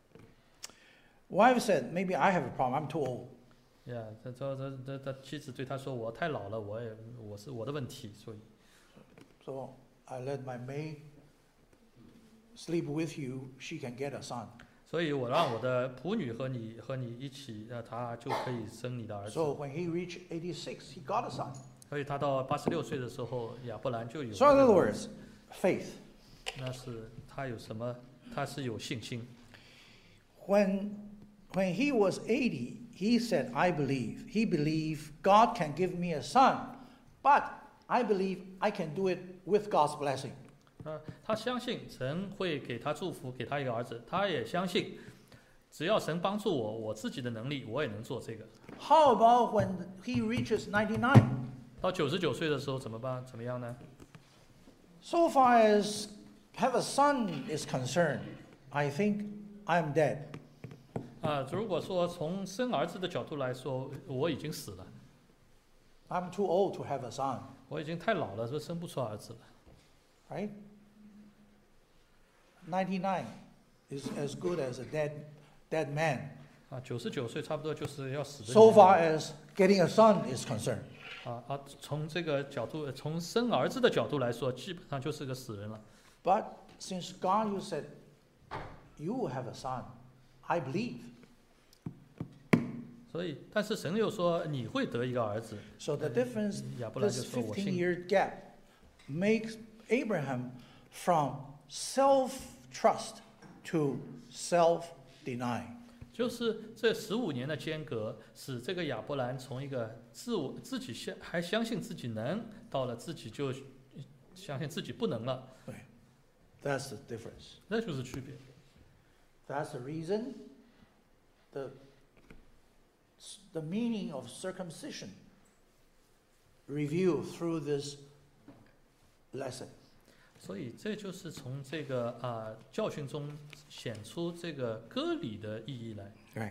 Wife said, maybe I have a problem, I'm too old. 呀，他妻子对他说：“我太老了，是我的问题，所以 So I let my maid sleep with you, she can get a son. 所以我让我的仆女和你一起，她就可以生你的儿子。 So when he reached 86, he got a son. 所以他到86岁的时候，亚伯兰就有。 So in other words, faith. 那是他有什么？他是有信心。 When he was 80, he said, I believe. He believed God can give me a son, but I believe I can do it with God's blessing. 他相信神会给他祝福，给他一个儿子。他也相信，只要神帮助我，我自己的能力我也能做这个。 How about when he reaches 99? 到99岁的时候怎么办？怎么样呢？ So far as have a son is concerned, I think I'm dead. 如果说从生儿子的角度来说，我已经死了， I'm too old to have a son, 我已经太老了，说生不出儿子了。 right? 99 is as good as a dead man. 99岁差不多就是要死的 So 年龄。 far as getting a son is concerned. 从这个角度，从生儿子的角度来说，基本上就是个死人了。 But since God, you said, you will have a son, I believe. 所以，但是神又说你会得一个儿子。 So the difference, 亚伯兰就 this 说我信。 15-year gap makes Abraham from self-trust to self-denying. 就是这15年的间隔，使这个亚伯兰从一个自己还相信自己能，到了自己就相信自己不能了。 That's the difference. 那就是区别。 That's the reason the meaning of circumcision revealed through this lesson. 所以这就是从这个教训中显出这个割礼的意义来。 Right.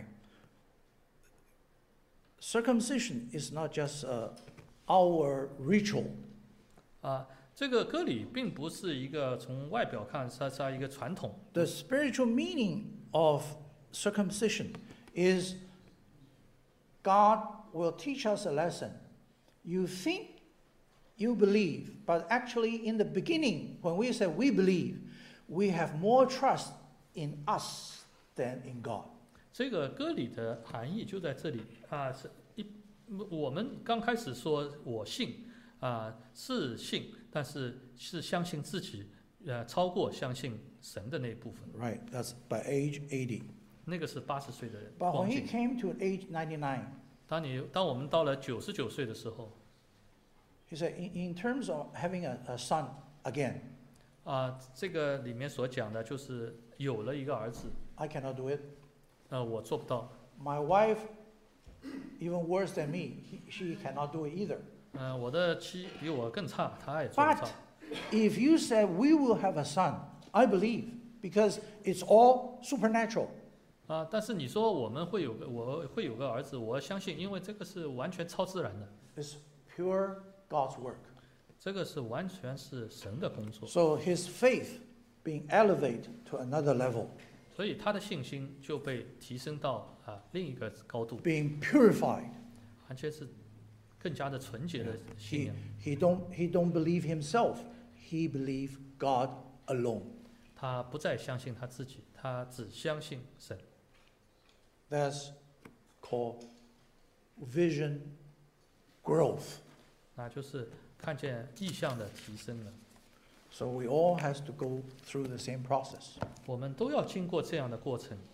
Circumcision is not just our ritual. 这个割礼并不是一个从外表看是一个传统。 The spiritual meaning of circumcision is God will teach us a lesson. You think you believe, but actually in the beginning, when we say we believe, we have more trust in us than in God. 这个割礼的含义就在这里我们刚开始说我信是信，但是是相信自己超过相信神的那一部分。 Right, that's by age 80. 那个是80岁的人 But 光 when he 景。 came to age 99, 当我们到了99岁的时候， he said, in terms of having a son again, 这个里面所讲的就是有了一个儿子， I cannot do it. 我做不到。 My wife, even worse than me, she cannot do it either. 我的妻比我更差，她也做不 But 到。 if you say we will have a son, I believe, because it's all supernatural. 但是你说我会有个儿子，我相信，因为这个是完全超自然的， It's pure God's work. 这个是完全是神的工作， So his faith being elevated to another level, 所以他的信心就被提升到另一个高度， being purified. 而且是更加的纯洁的信仰。 He don't believe himself. He believe God alone. 他不再相信他自己，他只相信神。 That's called vision growth. 那就是看见意象的提升了。 So we all has to go through the same process. 我们都要经过这样的过程。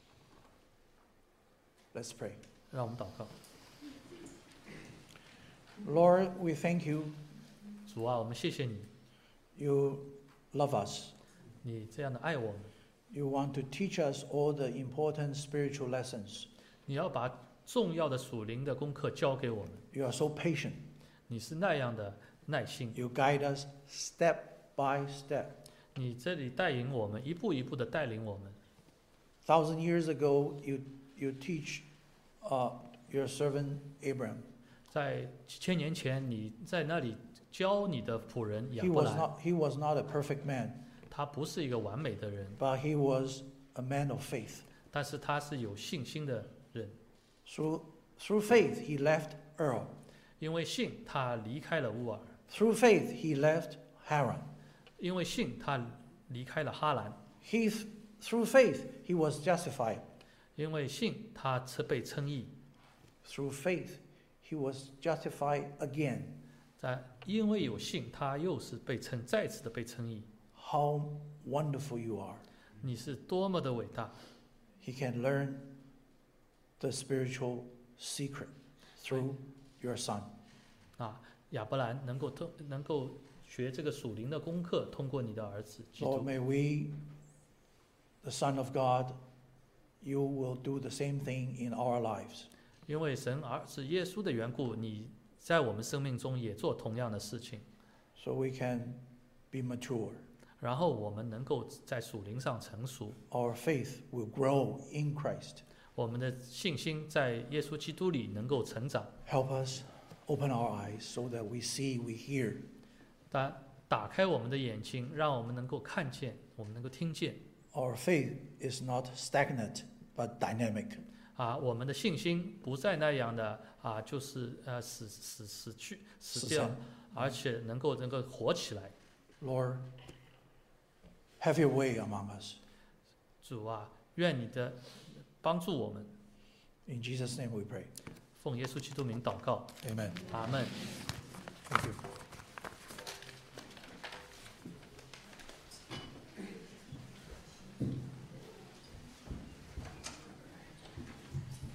Let's pray. 让我们祷告。 Lord, we thank you. 主啊，我们谢谢你， You love us. 你这样的爱我们， You want to teach us all the important spiritual lessons. 你要把重要的属灵的功课教给我们。 You are so patient. 你是那样的耐心， You guide us step by step. 你这里带领我们，一步一步的带领我们。 1,000 years ago, you teach your servant Abraham. 在几千年前，你在那里教你的仆人亚 He 伯 was 兰， he was not a perfect man, 他不是一个完美的人， but he was a man of faith. 但是他是有信心的人。 Through faith, he left Ur. 因为信，他离开了乌尔； Through faith, he left Haran. 因为信，他离开了哈兰； Through faith, he was justified. 因为信，他被称义； Through faith, he was justified again. 因为有信，他又是再次的被称义。 How wonderful you are. 你是多么的伟大！ He can learn the spiritual secret through your son. 啊，亚伯兰能够学这个属灵的功课，通过你的儿子基 Lord, 督。 may we, the Son of God, you will do the same thing in our lives. 因为神儿子耶稣的缘故，你在我们生命中也做同样的事情， So we can be mature. 然后我们能够在属灵上成熟， Our faith will grow in Christ. 我们的信心在耶稣基督里能够成长。 Help us open our eyes so that we see, we hear. 打开我们的眼睛，让我们能够看见，我们能够听见。 Our faith is not stagnant, but dynamic. 我们的信心不再那样的就是死掉，而且能够活起来。 Lord, have your way among us. 主啊，愿你的帮助我们。 In Jesus' name we pray. 奉耶稣基督名祷告， Amen. 阿门。 Thank you.